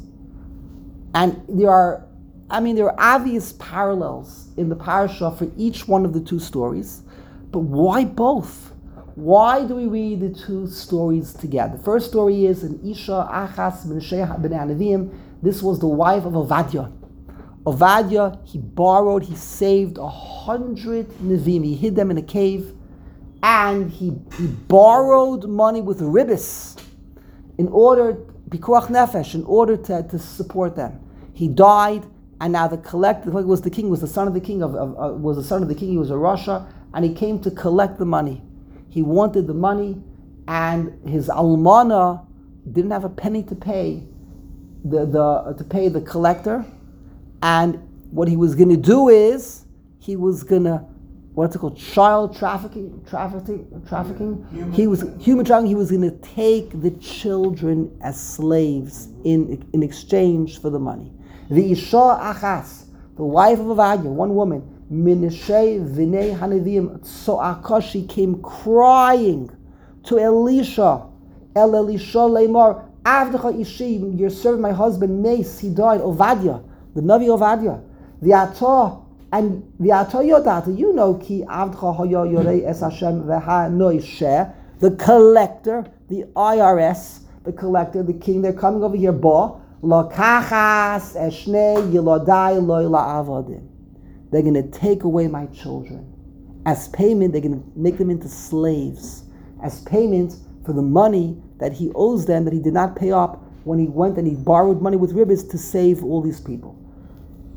[SPEAKER 1] And there are, I mean, there are obvious parallels in the parasha for each one of the two stories. But why both? Why do we read the two stories together? The first story is an Isha Achas ben Sheikh ben Anavim. This was the wife of Ovadia. Ovadia, he borrowed, he saved a hundred Nevim. He hid them in a cave. And he, he borrowed money with ribis in order, pikuach nefesh, in order to, to support them. He died, and now the collector was the king, was the son of the king of, of uh, was the son of the king. He was a Rasha, and he came to collect the money. He wanted the money, and his almana didn't have a penny to pay the the uh, to pay the collector. And what he was going to do is he was going to, what's it called, child trafficking, trafficking, trafficking.
[SPEAKER 3] Human.
[SPEAKER 1] He was human trafficking. He was going to take the children as slaves in in exchange for the money. The Isha Achas, the wife of Ovadia, one woman, Minashei Vinei Hanavim Tzo'aka, she came crying to Elisha, El Elisha Leimar, Avdecha Ishi, your servant, my husband, Mace, he died, Ovadia, the Navi Ovadia, V'ata, and V'ata Yodata, you know, Ki Avdecha Haya Yorei Es Hashem V'ha Noisheh, the collector, the I R S, the collector, the king, they're coming over here, Ba, Lokachas Eshnei Yilodai Loila Avodim. They're going to take away my children. As payment, they're going to make them into slaves. As payment for the money that he owes them, that he did not pay up when he went and he borrowed money with ribbis to save all these people.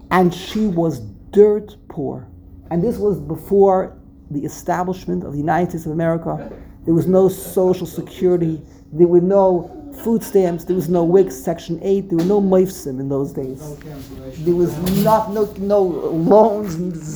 [SPEAKER 1] and she was dirt poor. And this was before the establishment of the United States of America. There was no social security. There were no food stamps. There was no W I C, Section eight. There were no Moifsim in those days. There was not, no, no loans,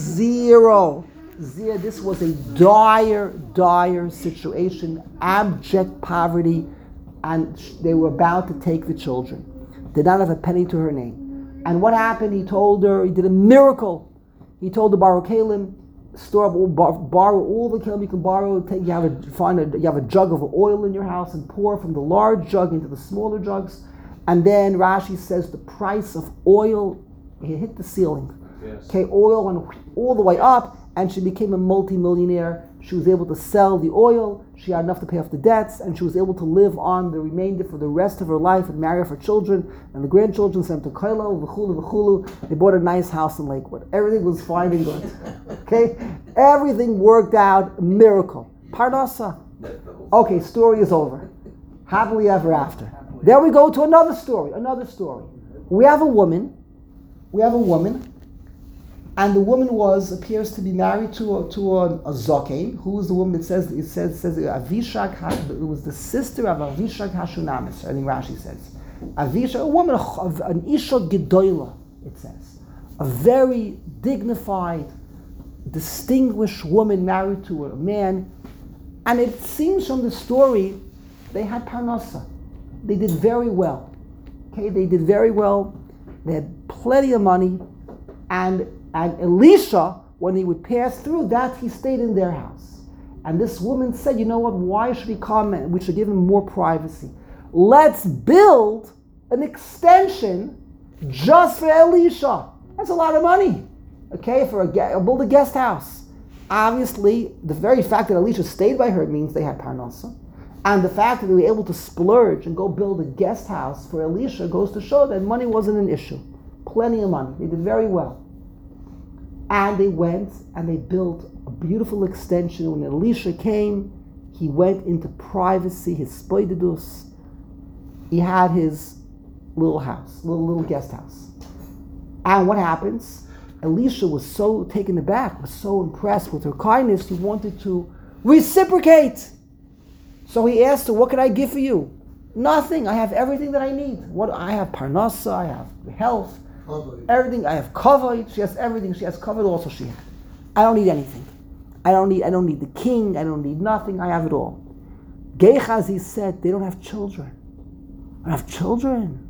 [SPEAKER 1] zero. Zero. This was a dire, dire situation, abject poverty, and they were about to take the children. Did not have a penny to her name. And what happened? He told her, he did a miracle. He told the Baruch Kalim, store up, all, bar, borrow all the kelim you can borrow. Take, you have a find a, you have a jug of oil in your house and pour from the large jug into the smaller jugs. And then Rashi says the price of oil, it hit the ceiling.
[SPEAKER 2] Yes.
[SPEAKER 1] Okay, oil went all the way up, and she became a multi-millionaire. She was able to sell the oil. She had enough to pay off the debts, and she was able to live on the remainder for the rest of her life and marry off her children. And the grandchildren sent to Kailo, v'chulu, v'chulu. They bought a nice house in Lakewood. Everything was fine and good. Okay? Everything worked out. Miracle. Parnasa. Okay, story is over. Happily ever after. There we go to another story. Another story. We have a woman. We have a woman. And the woman was appears to be married to a, to a, a Zokain. Who was the woman? It says it says it says Avishag. It was the sister of Avishag Hashunamis. I think Rashi says Avishag, a woman, an Isha Gedoyla. It says a very dignified, distinguished woman married to a man. And it seems from the story they had parnasa. They did very well. Okay, they did very well. They had plenty of money, and. And Elisha, when he would pass through that, he stayed in their house. And this woman said, you know what, why should he come and we should give him more privacy? Let's build an extension just for Elisha. That's a lot of money. Okay, for a build a guest house. Obviously, the very fact that Elisha stayed by her means they had parnasa. And the fact that they were able to splurge and go build a guest house for Elisha goes to show that money wasn't an issue. Plenty of money. They did very well. And they went and they built a beautiful extension. When Elisha came, he went into privacy, his spoidedus. He had his little house, little little guest house. And what happens? Elisha was so taken aback, was so impressed with her kindness, he wanted to reciprocate. So he asked her, what can I give for you? Nothing. I have everything that I need. What I have parnasa, I have health. Everything. I have covered. She has everything. She has covered. Also, she had. I don't need anything. I don't need. I don't need the king. I don't need nothing. I have it all. Gehazi said they don't have children. I have children.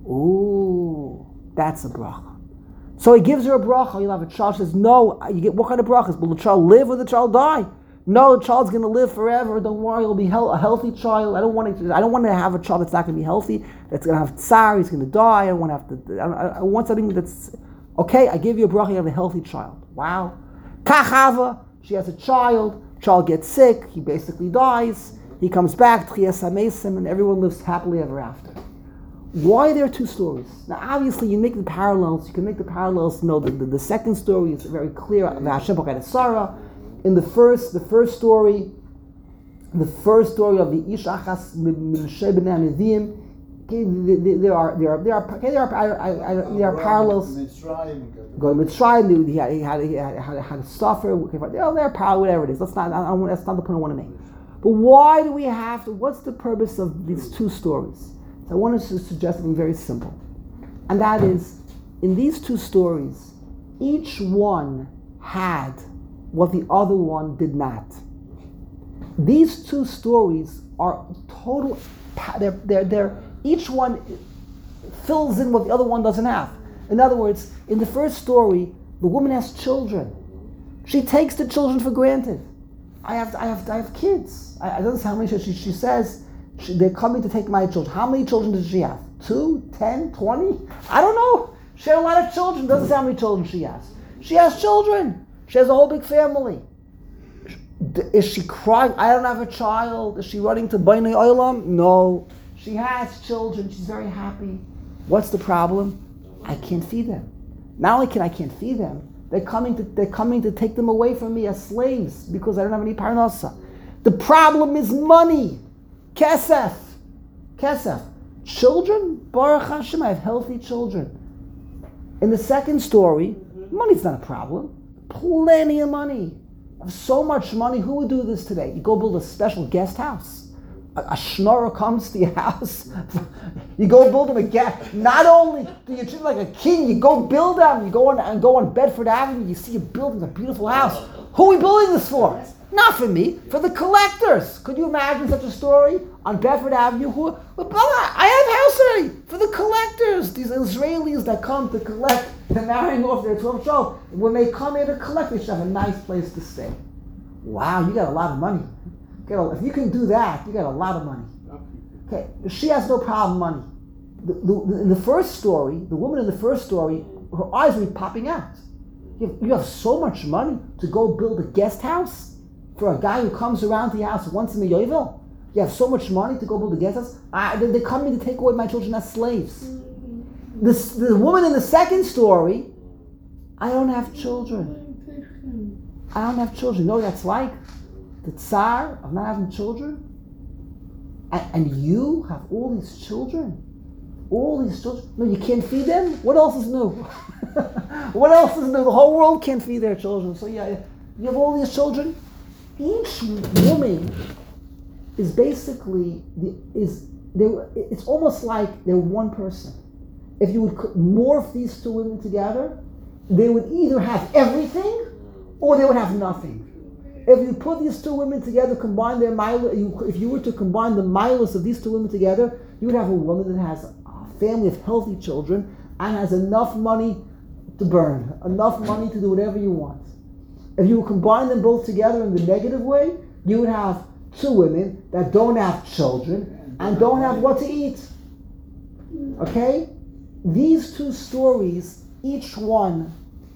[SPEAKER 1] Ooh, that's a bracha. So he gives her a bracha. You'll have a child. She says, no. You get what kind of brachas? Will the child live or the child die? No, the child's going to live forever. Don't worry, it'll be a healthy child. I don't want to. I don't want to have a child that's not going to be healthy. That's going to have tsar. He's going to die. I don't want to have to. I, I want something that's okay. I give you a bracha. You have a healthy child. Wow. Kachava. She has a child. Child gets sick. He basically dies. He comes back. Tchias hamesim, and everyone lives happily ever after. Why are there two stories? Now, obviously, you make the parallels. You can make the parallels. No, the, the, the second story is very clear. Hashem pochad Sarah. In the first, the first story, the first story of the Ish Achas Mimshei B'nei Nevi'im, there are there are there are there are there are parallels. Going with Mitzrayim, he had he had he had, had, had to suffer. There are parallels, whatever it is. That's not I don't, that's not the point I want to make. But why do we have to? What's the purpose of these two stories? So I want to suggest something very simple, and that is, in these two stories, each one had what the other one did not. These two stories are total, they're, they're, they're, each one fills in what the other one doesn't have. In other words, in the first story, the woman has children. She takes the children for granted. I have, I have, I have kids. I, I don't know how many, she, she says, she, they're coming to take my children. How many children does she have? Two, ten, twenty? I don't know. She had a lot of children. Doesn't say how many children she has. She has children. She has a whole big family. Is she crying? I don't have a child. Is she running to Bainei Olam? No. She has children. She's very happy. What's the problem? I can't feed them. Not only can I can't feed them, they're coming to they're coming to take them away from me as slaves because I don't have any parnasa. The problem is money. Kesef. Kesef. Children? Baruch Hashem, I have healthy children. In the second story, money's not a problem. Plenty of money. So much money. Who would do this today? You go build a special guest house. A, a schnorrer comes to your house. You go build him a guest. Not only do you treat him like a king, you go build him. You go on and go on Bedford Avenue. You see you building a beautiful house. Who are we building this for? Not for me. For the collectors. Could you imagine such a story on Bedford Avenue? Who? Well, I have house already for the collectors. These Israelis that come to collect. They're marrying off their twelve child. When they come here to collect, they should have a nice place to stay. Wow, you got a lot of money. You got a, if you can do that, you got a lot of money. Okay, she has no problem money. The, the, in the first story, the woman in the first story, her eyes will be popping out. You have, you have so much money to go build a guest house for a guy who comes around to your house once in a yovel. You have so much money to go build a guest house. I, they, they come in to take away my children as slaves. This, the woman in the second story, I don't have children. I don't have children. You know what that's like? The tsar of not having children? And, and you have all these children? All these children? No, you can't feed them? What else is new? What else is new? The whole world can't feed their children. So yeah, you have all these children? Each woman is basically, the, is it's almost like they're one person. If you would morph these two women together, they would either have everything or they would have nothing. If you put these two women together, combine their milas, if you were to combine the milas of these two women together, you would have a woman that has a family of healthy children and has enough money to burn, enough money to do whatever you want. If you combine them both together in the negative way, you would have two women that don't have children and don't have what to eat. Okay? These two stories, each one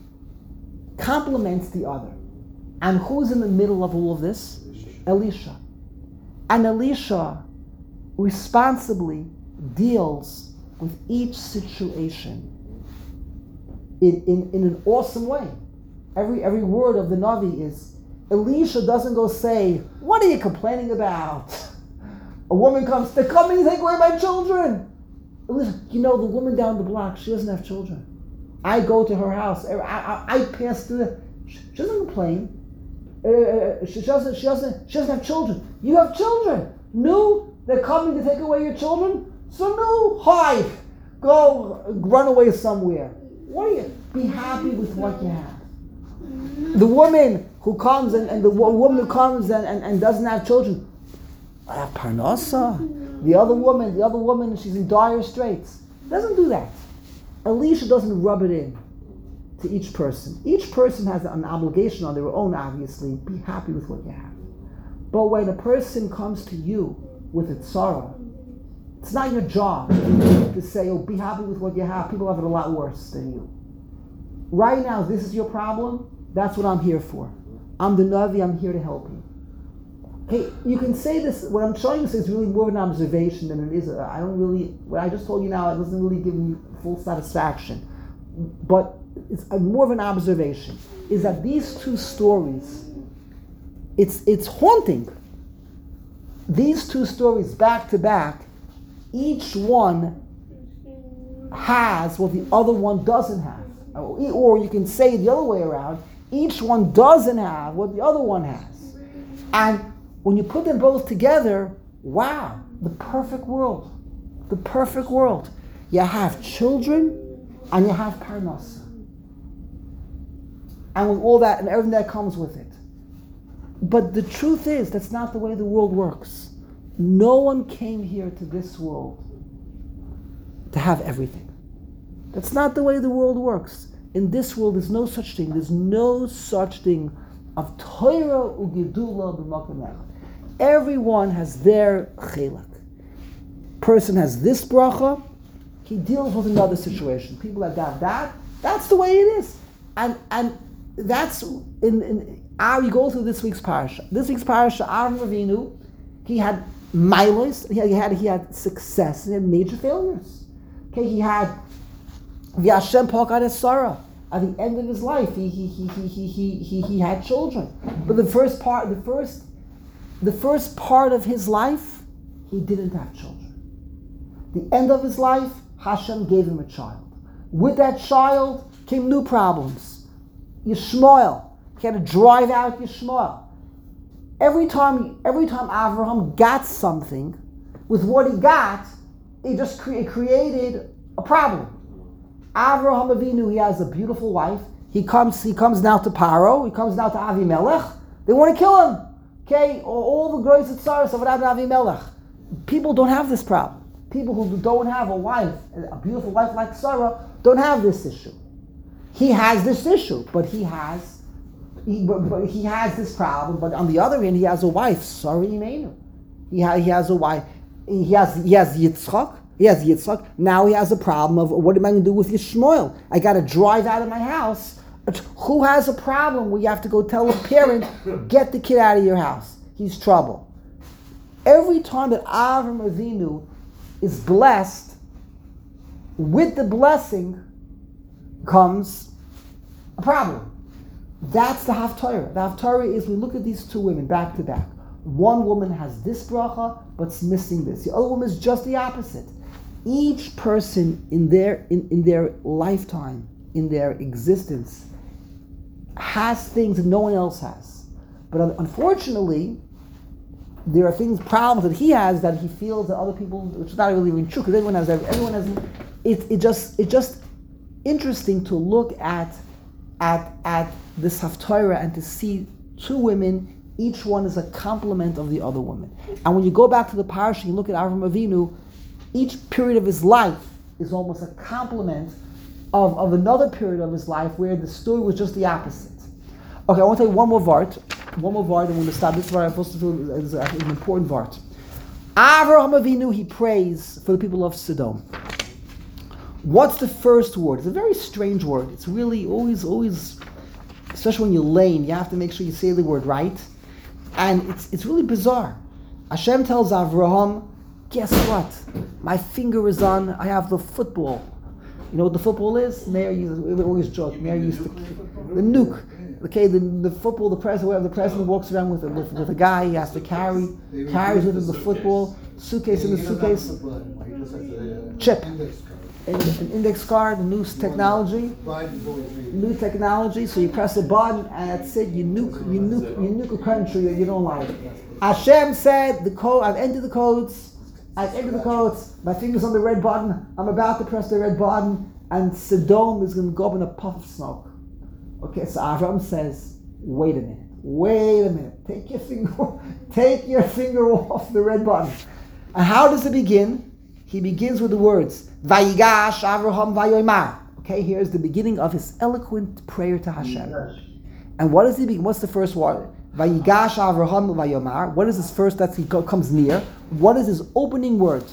[SPEAKER 1] complements the other. And who's in the middle of all of this? Elisha. And Elisha responsibly deals with each situation in, in, in an awesome way. Every, every word of the Navi is, Elisha doesn't go say, what are you complaining about? A woman comes, they're coming to take away my children. Elisha, you know, the woman down the block, she doesn't have children. I go to her house. I, I, I pass through there. She doesn't complain. Uh, she doesn't. She doesn't. She doesn't have children. You have children. No, they're coming to take away your children. So no, hide, go, run away somewhere. What are you? Be happy with what you have. The woman who comes and, and the woman who comes and, and, and doesn't have children. I have parnasa. The other woman, the other woman, she's in dire straits. Doesn't do that. Elisha doesn't rub it in to each person. Each person has an obligation on their own, obviously. Be happy with what you have. But when a person comes to you with a tzara, it's not your job to say, oh, be happy with what you have. People have it a lot worse than you. Right now, this is your problem. That's what I'm here for. I'm the Navi. I'm here to help you. Okay, you can say this, what I'm showing you is really more of an observation than it is. A, I don't really, what I just told you now, it doesn't really give me full satisfaction. But it's a, more of an observation, is that these two stories, it's it's haunting. These two stories back to back, each one has what the other one doesn't have. Or you can say it the other way around, each one doesn't have what the other one has. And when you put them both together, wow, the perfect world. The perfect world. You have children and you have parnasa. And with all that and everything that comes with it. But the truth is, that's not the way the world works. No one came here to this world to have everything. That's not the way the world works. In this world, there's no such thing. There's no such thing of Torah ugedula b'makom echad. Everyone has their chelak. Person has this bracha, he deals with another situation. People that got that, that's the way it is. And and that's in in our, you go through this week's parasha. This week's parasha, Aaron Avinu, he had milos, he had he had, he had success, he had major failures. Okay, he had V'Hashem Pakad es Sarah. At the end of his life, he he he he he he he, he had children. But the first part, the first the first part of his life, he didn't have children. The end of his life, Hashem gave him a child. With that child came new problems. Yishmael. He had to drive out Yishmael. Every time, every time Avraham got something, with what he got, it just cre- created a problem. Avraham Avinu, he has a beautiful wife. He comes, he comes now to Paro. He comes now to Avimelech. They want to kill him. Okay, all, all the great tzaras of Avimelech. People don't have this problem. People who don't have a wife, a beautiful wife like Sarah, don't have this issue. He has this issue, but he has, he, but, but he has this problem. But on the other hand, he has a wife, Sarah Imenu. He ha, he has a wife. He has he has Yitzchak. He has Yitzchak. Now he has a problem of what am I going to do with Yishmael? I got to drive out of my house. Who has a problem where you have to go tell a parent, get the kid out of your house? He's trouble. Every time that Avram Avinu is blessed, with the blessing comes a problem. That's the Haftarah. The Haftarah is we look at these two women back to back. One woman has this bracha, but's missing this. The other woman is just the opposite. Each person in their in, in their lifetime, in their existence, has things that no one else has. But unfortunately, there are things, problems that he has that he feels that other people, which is not really even true, because everyone has, everyone has, it, it just, it just interesting to look at, at, at this Haftarah and to see two women, each one is a complement of the other woman. And when you go back to the parasha, you look at Avram Avinu, each period of his life is almost a complement of, of another period of his life where the story was just the opposite. Okay, I want to tell you one more vart. One more vart, and we're going to stop. This is what I'm supposed to do is an important vart. Avraham Avinu, he prays for the people of Sodom. What's the first word? It's a very strange word. It's really always, always, especially when you're lame, you have to make sure you say the word right. And it's it's really bizarre. Hashem tells Avraham, guess what? My finger is on, I have the football. You know what the football is? Mayor used, we always joke, Mayor used to, the nuke. Okay, the, the football, the president, whatever, the president walks around with a, with, with a guy, he has to carry, carries with him the football, suitcase in the suitcase, chip, an, an index card, new technology, new technology, so you press a button and that's it, you nuke, you nuke, you nuke a country that you don't like. Hashem said, the code, I've entered the codes, I've entered the codes, my finger's on the red button, I'm about to press the red button, and Sodom is going to go up in a puff of smoke. Okay, so Avram says, wait a minute, wait a minute, take your finger, take your finger off the red button. And how does it begin? He begins with the words, Vayigash Avraham Vayoymar. Okay, here's the beginning of his eloquent prayer to Hashem. And what does he begin? What's the first word? Vayigash Avraham Vayomar. What is his first, that he comes near? What is his opening word?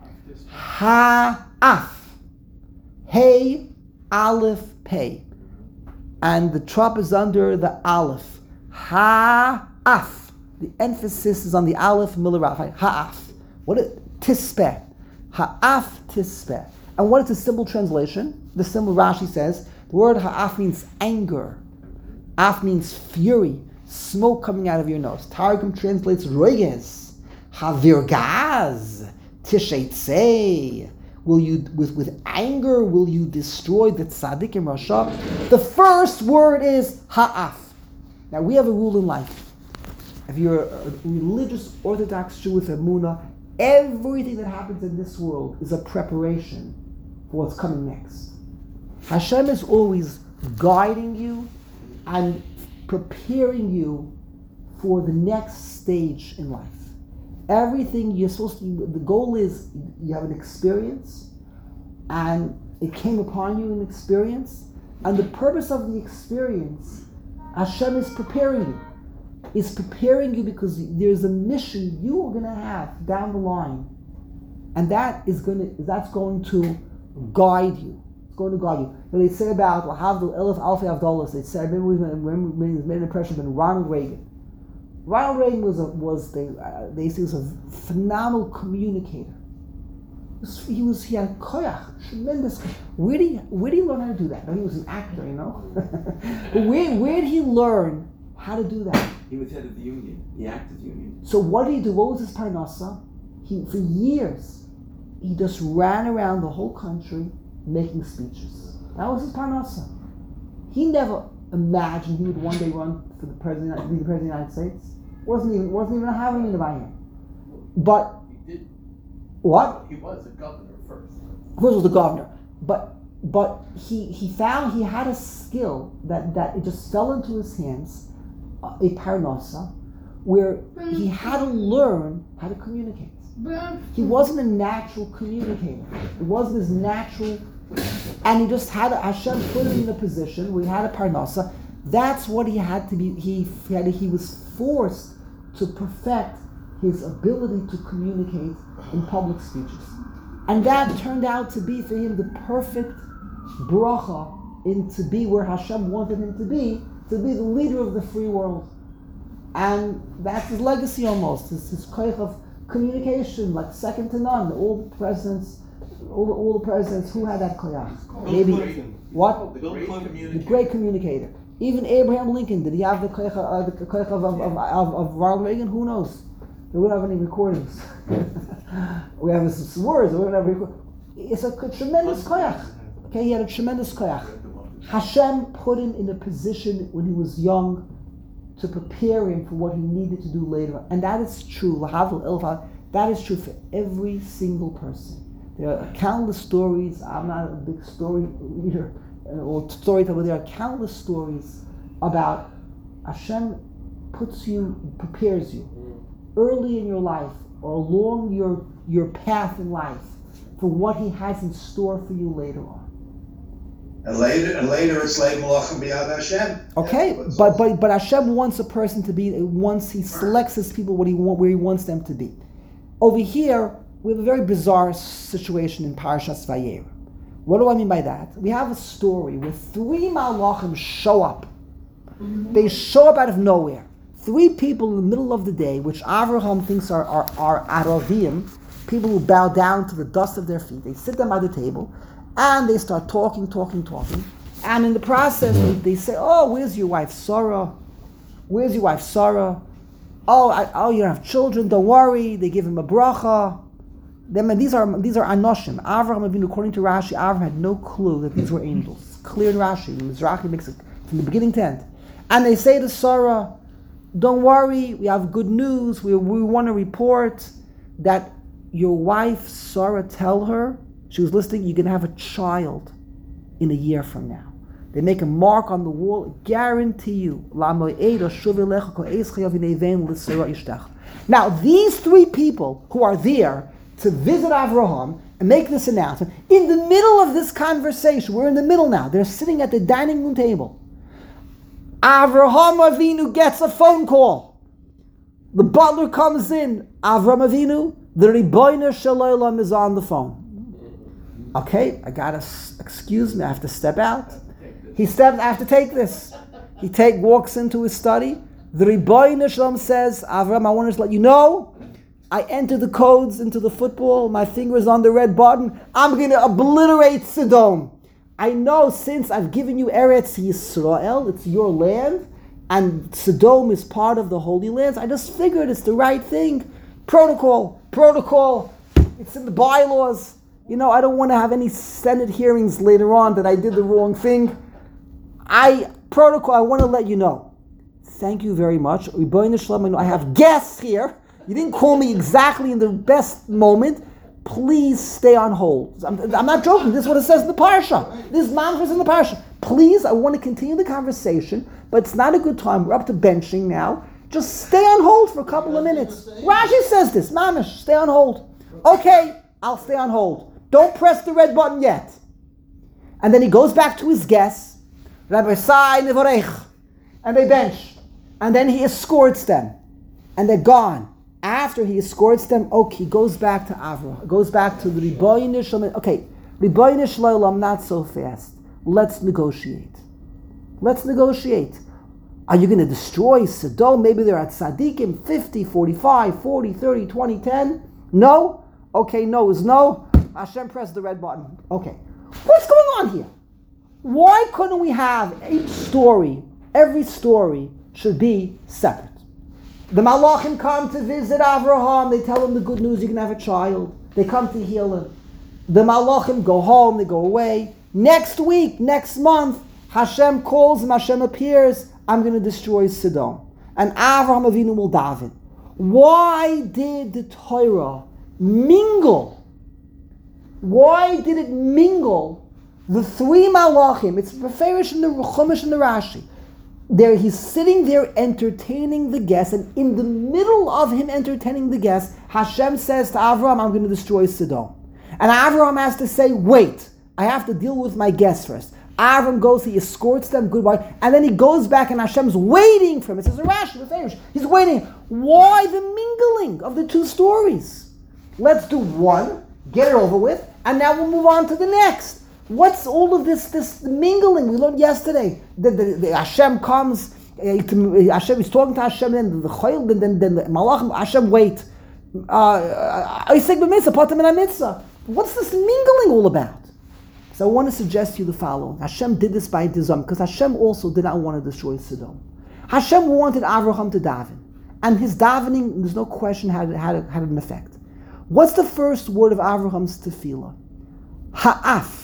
[SPEAKER 1] Ha-af. Hey, Aleph, Pei. And the trop is under the Aleph. Ha-af. The emphasis is on the Aleph, Milaraf. Ha-af. What is Tispeh? Ha-af Tispeh. And what is the simple translation? The simple Rashi says, the word ha-af means anger. Af means fury. Smoke coming out of your nose. Targum translates roiges. Ha-virgaz. Tishetzei. Will you, with, with anger, will you destroy the tzaddik and rasha? The first word is ha'af. Now we have a rule in life. If you're a religious Orthodox Jew with emunah, everything that happens in this world is a preparation for what's coming next. Hashem is always guiding you and preparing you for the next stage in life. Everything you're supposed to, the goal is you have an experience and it came upon you an experience, and the purpose of the experience, Hashem is preparing you. Is preparing you because there's a mission you are going to have down the line, and that is going to that's going to guide you. It's going to guide you. Now they say about Lahavdil Elif Alfei Avdolos. They say I remember when it made an impression on Ronald Reagan. Ronald Reagan was a, was they uh, they say was a phenomenal communicator. He was he had koyach, tremendous. Where did he where did he learn how to do that? No, he was an actor, you know. But where where did he learn how to do that?
[SPEAKER 7] He was head of the union, the actors union.
[SPEAKER 1] So what did he do? What was his parnasa? He for years he just ran around the whole country making speeches. That was his parnasa. He never imagined he would one day run for the president, be the president of the United States. wasn't even wasn't even having in the Bayern. But
[SPEAKER 4] He did.
[SPEAKER 1] what?
[SPEAKER 4] He was a governor first.
[SPEAKER 1] First was the governor, but but he he found he had a skill that that it just fell into his hands, uh, a parnasa, where he had to learn how to communicate. He wasn't a natural communicator. It wasn't his natural, and he just had a, Hashem put him in a position where he had a parnasa. That's what he had to be. He had. He was forced to perfect his ability to communicate in public speeches, and that turned out to be for him the perfect bracha in to be where Hashem wanted him to be, to be the leader of the free world, and that's his legacy almost. His his koich of communication, like second to none. All the presidents, all the, all the presidents who had that koyach. Maybe what?
[SPEAKER 7] The great
[SPEAKER 1] The
[SPEAKER 7] communicator.
[SPEAKER 1] great communicator. Even Abraham Lincoln, did he have the koyach uh, the koyach of of, of, of, of Ronald Reagan? Who knows? We don't have any recordings. We have some words. We don't have record. It's a tremendous koyach. Okay, he had a tremendous koyach. Hashem put him in a position when he was young to prepare him for what he needed to do later on. And that is true. That is true for every single person. There are countless stories. I'm not a big story reader or storyteller. There are countless stories about Hashem puts you, prepares you early in your life or along your, your path in life for what he has in store for you later on.
[SPEAKER 8] And later, and later it's like Malachim B'Yad Hashem.
[SPEAKER 1] Okay,
[SPEAKER 8] Yeah,
[SPEAKER 1] but but but Hashem wants a person to be. Once he selects his people, what he want, where he wants them to be. Over here, we have a very bizarre situation in Parashas Vayera. What do I mean by that? We have a story where three Malachim show up. They show up out of nowhere. Three people in the middle of the day, which Avraham thinks are are, are Aravim, people who bow down to the dust of their feet. They sit them by the table. And they start talking, talking, talking. And in the process, they, they say, oh, where's your wife, Sarah? Where's your wife, Sarah? Oh, I, oh, you don't have children, don't worry. They give him a bracha. Then, these are these are Anoshim. Avraham Avinu, according to Rashi, Avraham had no clue that these were angels. It's clear in Rashi. Mizrahi makes it from the beginning to end. And they say to Sarah, don't worry, we have good news. We, we want to report that your wife, Sarah, tell her, she was listening, you're going to have a child in a year from now. They make a mark on the wall, guarantee you. Now, these three people who are there to visit Avraham and make this announcement, in the middle of this conversation, we're in the middle now, they're sitting at the dining room table. Avraham Avinu gets a phone call. The butler comes in. Avraham Avinu, the Ribono Shel Olam is on the phone. Okay, I gotta, excuse me, I have to step out. He steps, I have to take this. He take walks into his study. The Ribono Shel Olam says, Avram, I want to let you know, I entered the codes into the football, my finger is on the red button, I'm going to obliterate Sodom. I know since I've given you Eretz Yisrael, it's your land, and Sodom is part of the Holy Lands, I just figured it's the right thing. Protocol, protocol, it's in the bylaws. You know, I don't want to have any Senate hearings later on that I did the wrong thing. I, protocol, I want to let you know. Thank you very much. I have guests here. You didn't call me exactly in the best moment. Please stay on hold. I'm, I'm not joking. This is what it says in the parsha. This mantra is in the parsha. Please, I want to continue the conversation, but it's not a good time. We're up to benching now. Just stay on hold for a couple of minutes. Rashi says this. Mamish, stay on hold. Okay, I'll stay on hold. Don't press the red button yet. And then he goes back to his guests, Rabbi Sai Nevorech, and they bench. And then he escorts them. And they're gone. After he escorts them, okay, he goes back to Avraham, goes back to the Ribono Shel Olam. Okay, Ribono Shel Olam, not so fast. Let's negotiate. Let's negotiate. Are you going to destroy Sodom? Maybe they're at Tzadikim, fifty, forty-five, forty, thirty, twenty, ten. No? Okay, no is no. Hashem pressed the red button. Okay. What's going on here? Why couldn't we have each story, every story should be separate? The Malachim come to visit Avraham. They tell him the good news, you can have a child. They come to heal him. The Malachim go home, they go away. Next week, next month, Hashem calls him, Hashem appears, I'm going to destroy Sodom. And Avraham Avinu will daven. Why did the Torah mingle? Why did it mingle the three malachim? It's Beferish in the Chumash and the Rashi. There, he's sitting there entertaining the guests, and in the middle of him entertaining the guests, Hashem says to Avraham, I'm going to destroy Sodom. And Avraham has to say, wait, I have to deal with my guests first. Avraham goes, he escorts them, goodbye, and then he goes back and Hashem's waiting for him. It says, Rashi, Beferish, he's waiting. Why the mingling of the two stories? Let's do one, get it over with, and now we'll move on to the next. What's all of this this mingling? We learned yesterday that the, the Hashem comes, uh, to, uh, Hashem is talking to Hashem, then the Chayil, then, then, then the Malachim, Hashem wait. I say mitzvah. What's this mingling all about? So I want to suggest to you the following. Hashem did this by design, because Hashem also did not want to destroy Sodom. Hashem wanted Avraham to daven, and his davening, there's no question, had, had, had an effect. What's the first word of Avraham's tefillah? Ha'af.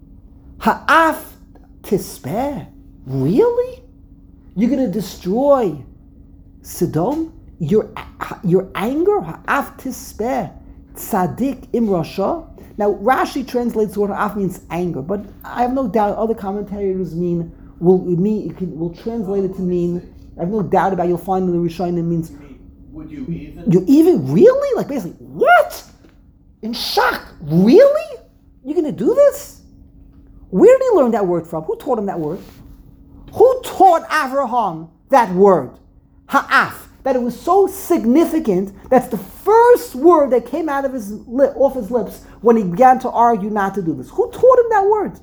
[SPEAKER 1] Ha'af tispeh. Really? You're going to destroy Sodom? Your, your anger? Ha'af tispeh. Tzadik im rasha. Now, Rashi translates the word ha'af means anger, but I have no doubt other commentators mean, will, mean, will translate it to mean, I have no doubt about it, you'll find in the Rishonim it means,
[SPEAKER 4] would you even?
[SPEAKER 1] You even? Really? Like basically, what? In shock. Really? You're going to do this? Where did he learn that word from? Who taught him that word? Who taught Avraham that word? Ha'af. That it was so significant, that's the first word that came out of his lip, off his lips when he began to argue not to do this. Who taught him that word?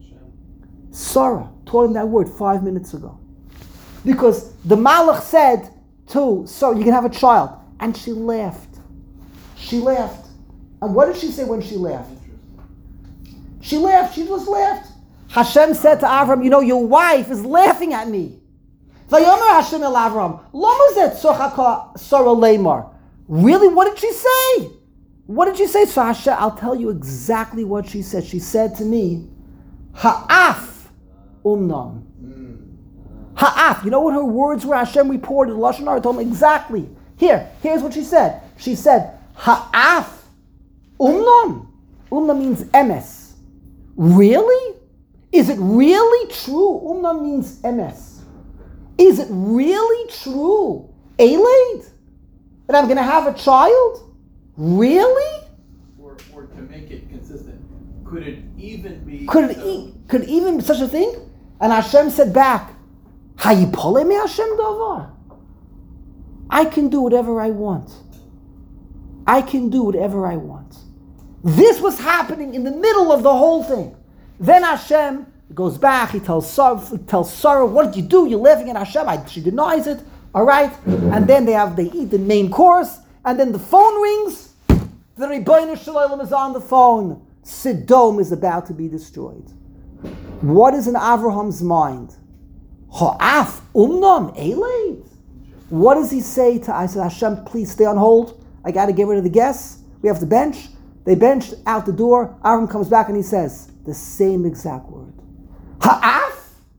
[SPEAKER 1] Sarah taught him that word five minutes ago. Because the Malach said to Sarah, you can have a child. And she laughed. She laughed. And what did she say when she laughed? She laughed. She just laughed. Hashem said to Avram, you know, your wife is laughing at me. Vayomer Hashem el Avram, Lama zet sochaka Sarah leimar. Really? What did she say? What did she say? So Hashem, I'll tell you exactly what she said. She said to me, Ha'af umnam. Ha'af. You know what her words were? Hashem reported, Lashon Hara told me exactly. Here, here's what she said. She said, Ha'af umnam. Umnam means emes. Really? Is it really true? Umnam means emes. Is it really true, Eilid, that I'm going to have a child? Really?
[SPEAKER 4] Or, or to make it consistent, could it even be?
[SPEAKER 1] Could it,
[SPEAKER 4] so?
[SPEAKER 1] e- could it even be such a thing? And Hashem said back, Hayipole me Hashem davar. I can do whatever I want. I can do whatever I want. This was happening in the middle of the whole thing. Then Hashem goes back, he tells Sarah, he tells Sarah, what did you do? You're laughing at Hashem. I, she denies it. All right. And then they have they eat the main course, and then the phone rings. The Rebbeinu Shalom is on the phone. Sodom is about to be destroyed. What is in Avraham's mind? Ha'af umnam eled. What does he say to I said, Hashem, please stay on hold. I got to get rid of the guests. We have to bench. They benched out the door. Avram comes back and he says the same exact word. Ha'af?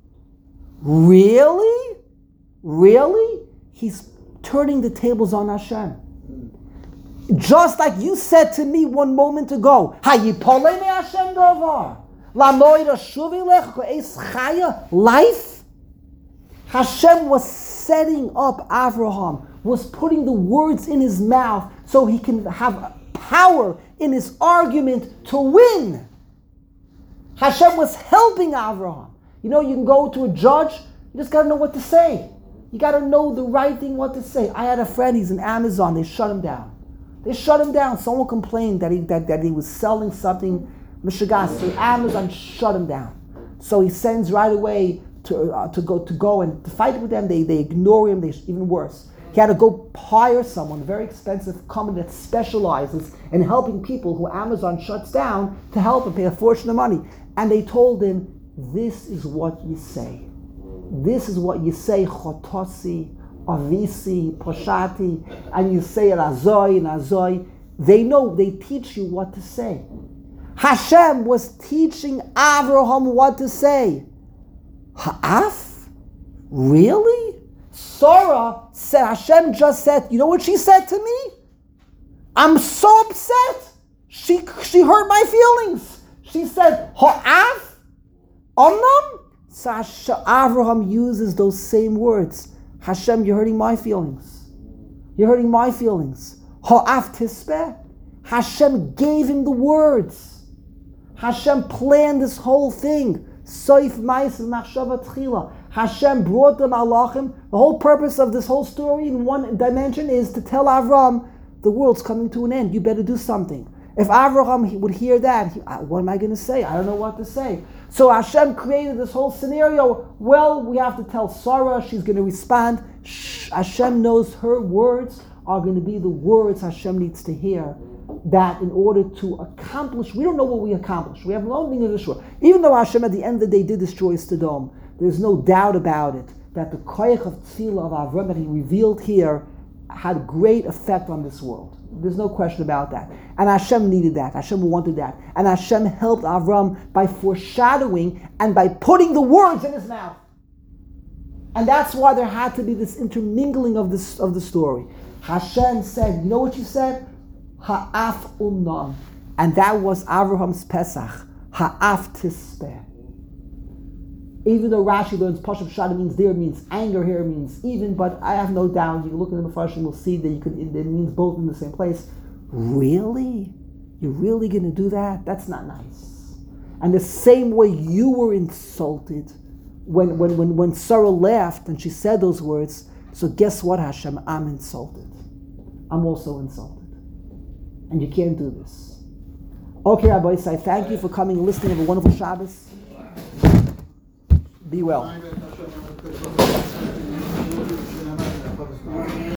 [SPEAKER 1] Really? Really? He's turning the tables on Hashem. Just like you said to me one moment ago, Hayipole me Hashem davar. Lamoida shuvi lech ko'es chaya. Life? Hashem was setting up Avraham, was putting the words in his mouth so he can have power in his argument to win. Hashem was helping Avraham. You know, you can go to a judge, you just got to know what to say. You got to know the right thing, what to say. I had a friend, he's in Amazon, they shut him down. They shut him down. Someone complained that he that, that he was selling something, Mishigas, so Amazon shut him down. So he sends right away to uh, to go to go and to fight with them. They they ignore him, they even worse. He had to go hire someone, a very expensive company that specializes in helping people who Amazon shuts down to help him pay a fortune of money. And they told him, this is what you say. This is what you say, Chotosi, Avisi, Poshati, and you say it Azoi and Azoi. They know, they teach you what to say. Hashem was teaching Avraham what to say. Ha'af? Really? Sarah said, Hashem just said, you know what she said to me? I'm so upset. She, she hurt my feelings. She said, Ha'af? Omnam? So Avraham uses those same words. Hashem, you're hurting my feelings. You're hurting my feelings. Ha'af tispeh? Hashem gave him the words. Hashem planned this whole thing. Soif ma'is machshava tchila. Hashem brought the malachim. The whole purpose of this whole story in one dimension is to tell Avram, the world's coming to an end. You better do something. If Avraham would hear that, he, what am I going to say? I don't know what to say. So Hashem created this whole scenario. Well, we have to tell Sarah, she's going to respond. Shh, Hashem knows her words are going to be the words Hashem needs to hear. That in order to accomplish, we don't know what we accomplished. We have no thing to destroy. Even though Hashem at the end of the day did destroy Sodom, there's no doubt about it that the koyach of tefillah of Avram that he revealed here had great effect on this world. There's no question about that. And Hashem needed that. Hashem wanted that. And Hashem helped Avram by foreshadowing and by putting the words in his mouth. And that's why there had to be this intermingling of this of the story. Hashem said, you know what you said? Ha'af umnam. And that was Avraham's Pesach. Ha'af tispeh. Even though Rashi learns Pashup Shada means there, means anger, here means even, but I have no doubt, you can look at the Mefarshim, you'll see that you could, it means both in the same place. Really? You're really going to do that? That's not nice. And the same way you were insulted when, when, when, when Sarah laughed and she said those words, so guess what, Hashem? I'm insulted. I'm also insulted. And you can't do this. Okay, Rabbi Isai, thank you for coming and listening. Have a wonderful Shabbos. Be well.